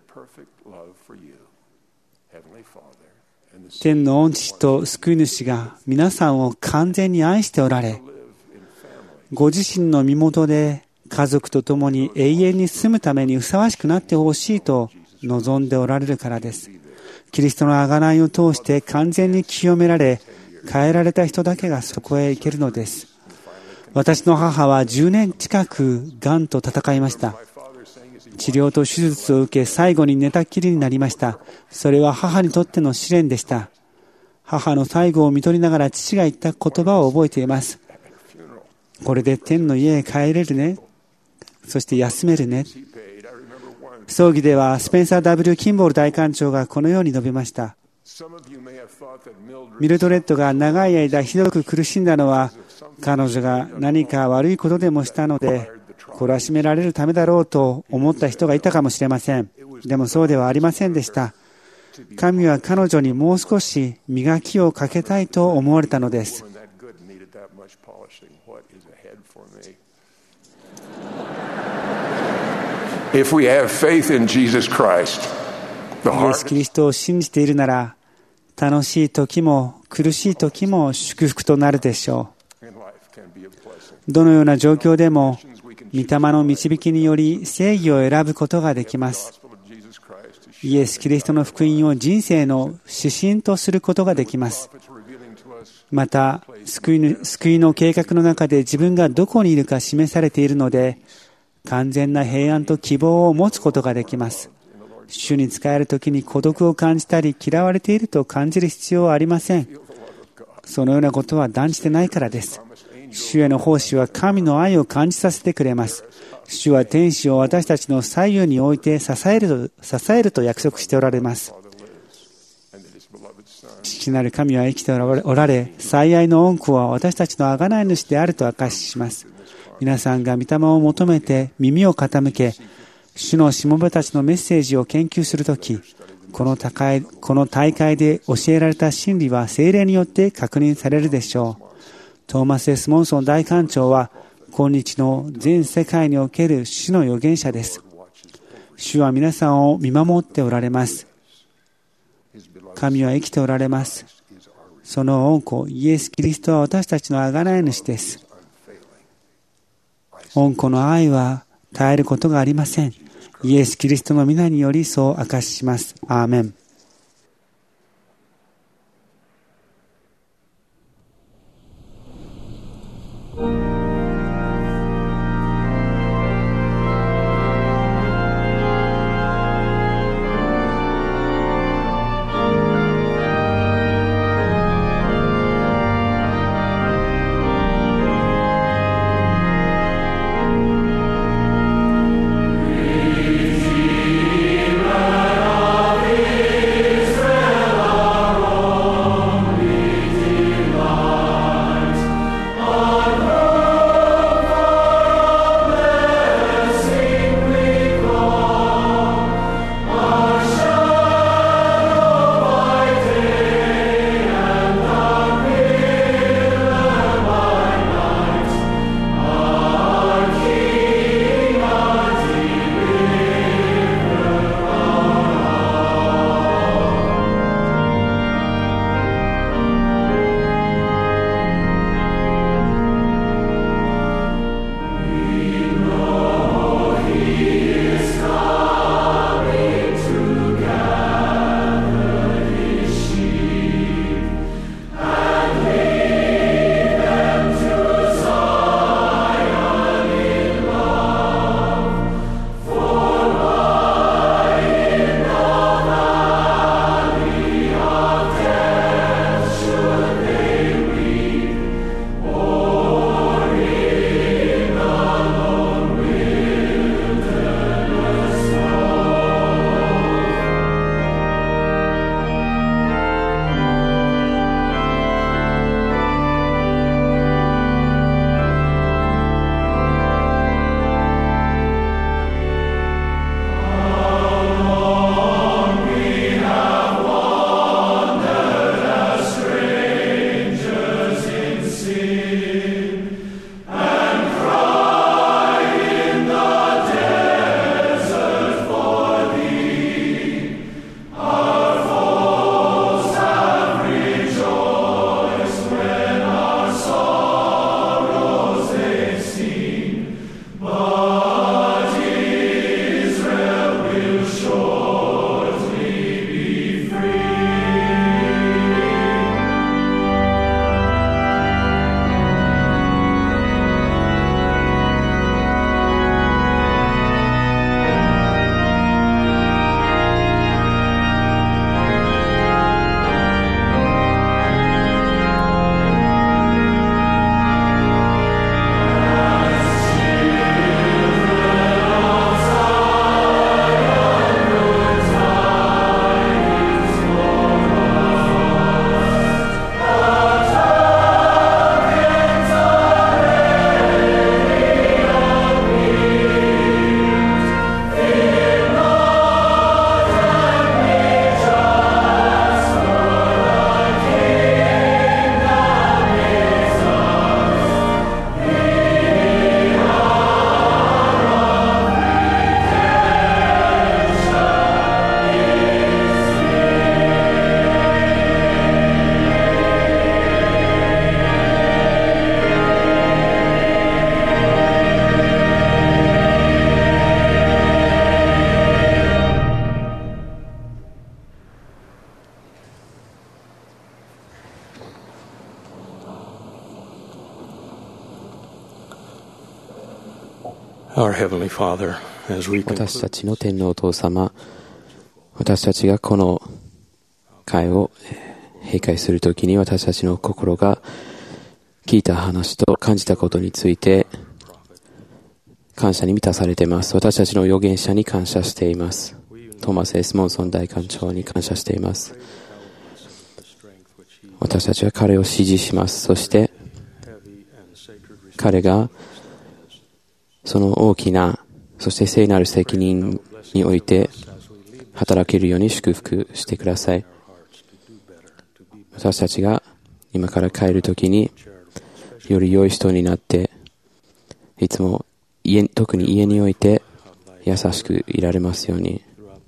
天の御父と救い主が皆さんを完全に愛しておられ、ご自身の身元で家族と共に永遠に住むためにふさわしくなってほしいと望んでおられるからです。キリストの贖いを通して完全に清められ、変えられた人だけがそこへ行けるのです。私の母は10年近くがんと戦いました。治療と手術を受け、最後に寝たきりになりました。それは母にとっての試練でした。母の最後を見とりながら父が言った言葉を覚えています。これで天の家へ帰れるね。そして休めるね。葬儀ではスペンサー・ W. キンボール大官長がこのように述べました。ミルドレッドが長い間ひどく苦しんだのは、彼女が何か悪いことでもしたので懲らしめられるためだろうと思った人がいたかもしれません。でもそうではありませんでした。神は彼女にもう少し磨きをかけたいと思われたのです。 If we have faith in Jesus Christ, イエス・キリストを信じているなら、楽しい時も苦しい時も祝福となるでしょう。どのような状況でも、御霊の導きにより正義を選ぶことができます。イエス・キリストの福音を人生の指針とすることができます。また、救いの計画の中で自分がどこにいるか示されているので、完全な平安と希望を持つことができます。主に仕えるときに孤独を感じたり嫌われていると感じる必要はありません。そのようなことは断じてないからです。主への奉仕は神の愛を感じさせてくれます。主は天使を私たちの左右に置いて支えると約束しておられます。父なる神は生きておられ、最愛の恩子は私たちの贖い主であると証しします。皆さんが御霊を求めて耳を傾け、主のしもべたちのメッセージを研究するとき、この大会で教えられた真理は聖霊によって確認されるでしょう。 トーマス・S・モンソン大官長は今日の全世界における主の預言者です。主は皆さんを見守っておられます。神は生きておられます。その御子イエス・キリストは私たちの贖い主です。御子の愛は絶えることがありません。イエス・キリストの皆によりそう証しします。アーメン。 私たちの天皇お父様、私たちがこの会を閉会するときに私たちの心が聞いた話と感じたことについて感謝に満たされています。私たちの預言者に感謝しています。トーマス・S・モンソン大官長に感謝しています。私たちは彼を支持します。そして彼がその大きなそして聖なる責任において働けるように祝福してください。私たちが今から帰るときにより良い人になって、いつも特に家において優しくいられますように。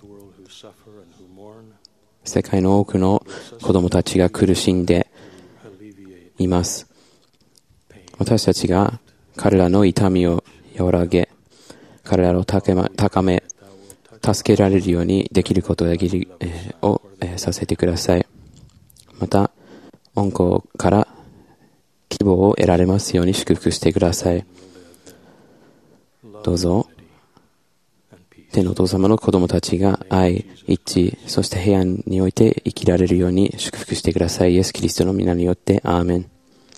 世界の多くの子供たちが苦しんでいます。私たちが彼らの痛みを和らげ、彼らを高め、助けられるようにできることをさせてください。また、恩子から希望を得られますように祝福してください。どうぞ、天のお父様の子供たちが愛、一致、そして平安において生きられるように祝福してください。イエス・キリストの皆によって、アーメン。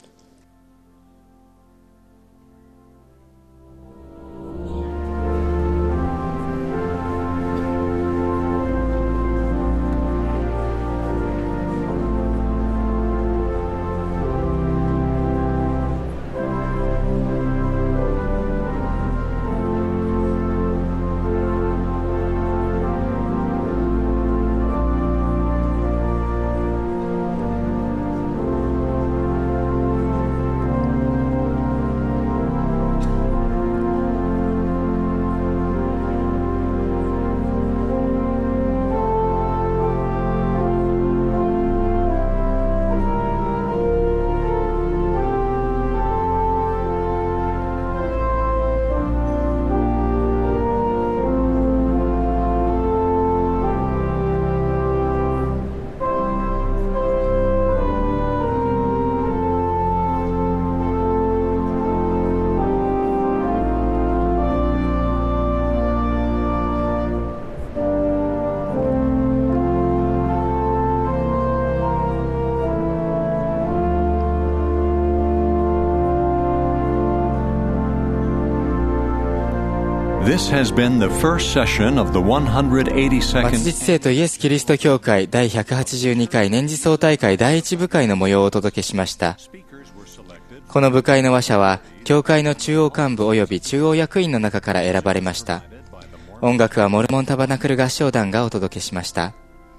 This has been the first session of the 182nd 末日聖とイエス・キリスト教会第182回年次総大会第1部会の模様をお届けしました。この部会の話者は教会の中央幹部及び中央役員の中から選ばれました。音楽はモルモンタバナクル合唱団がお届けしました。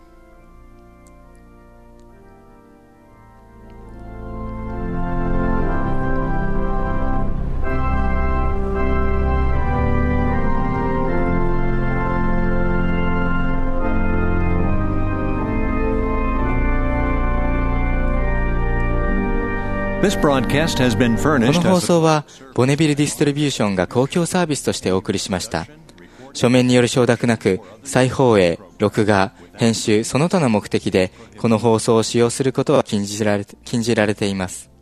This broadcast has been こ furnished の放 as 送はボネビルディストリビューションが公共サービスとしてお送りしました。書面による承諾なく再放映、録画、編集その他の目的でこの放送を使用することは禁じられています。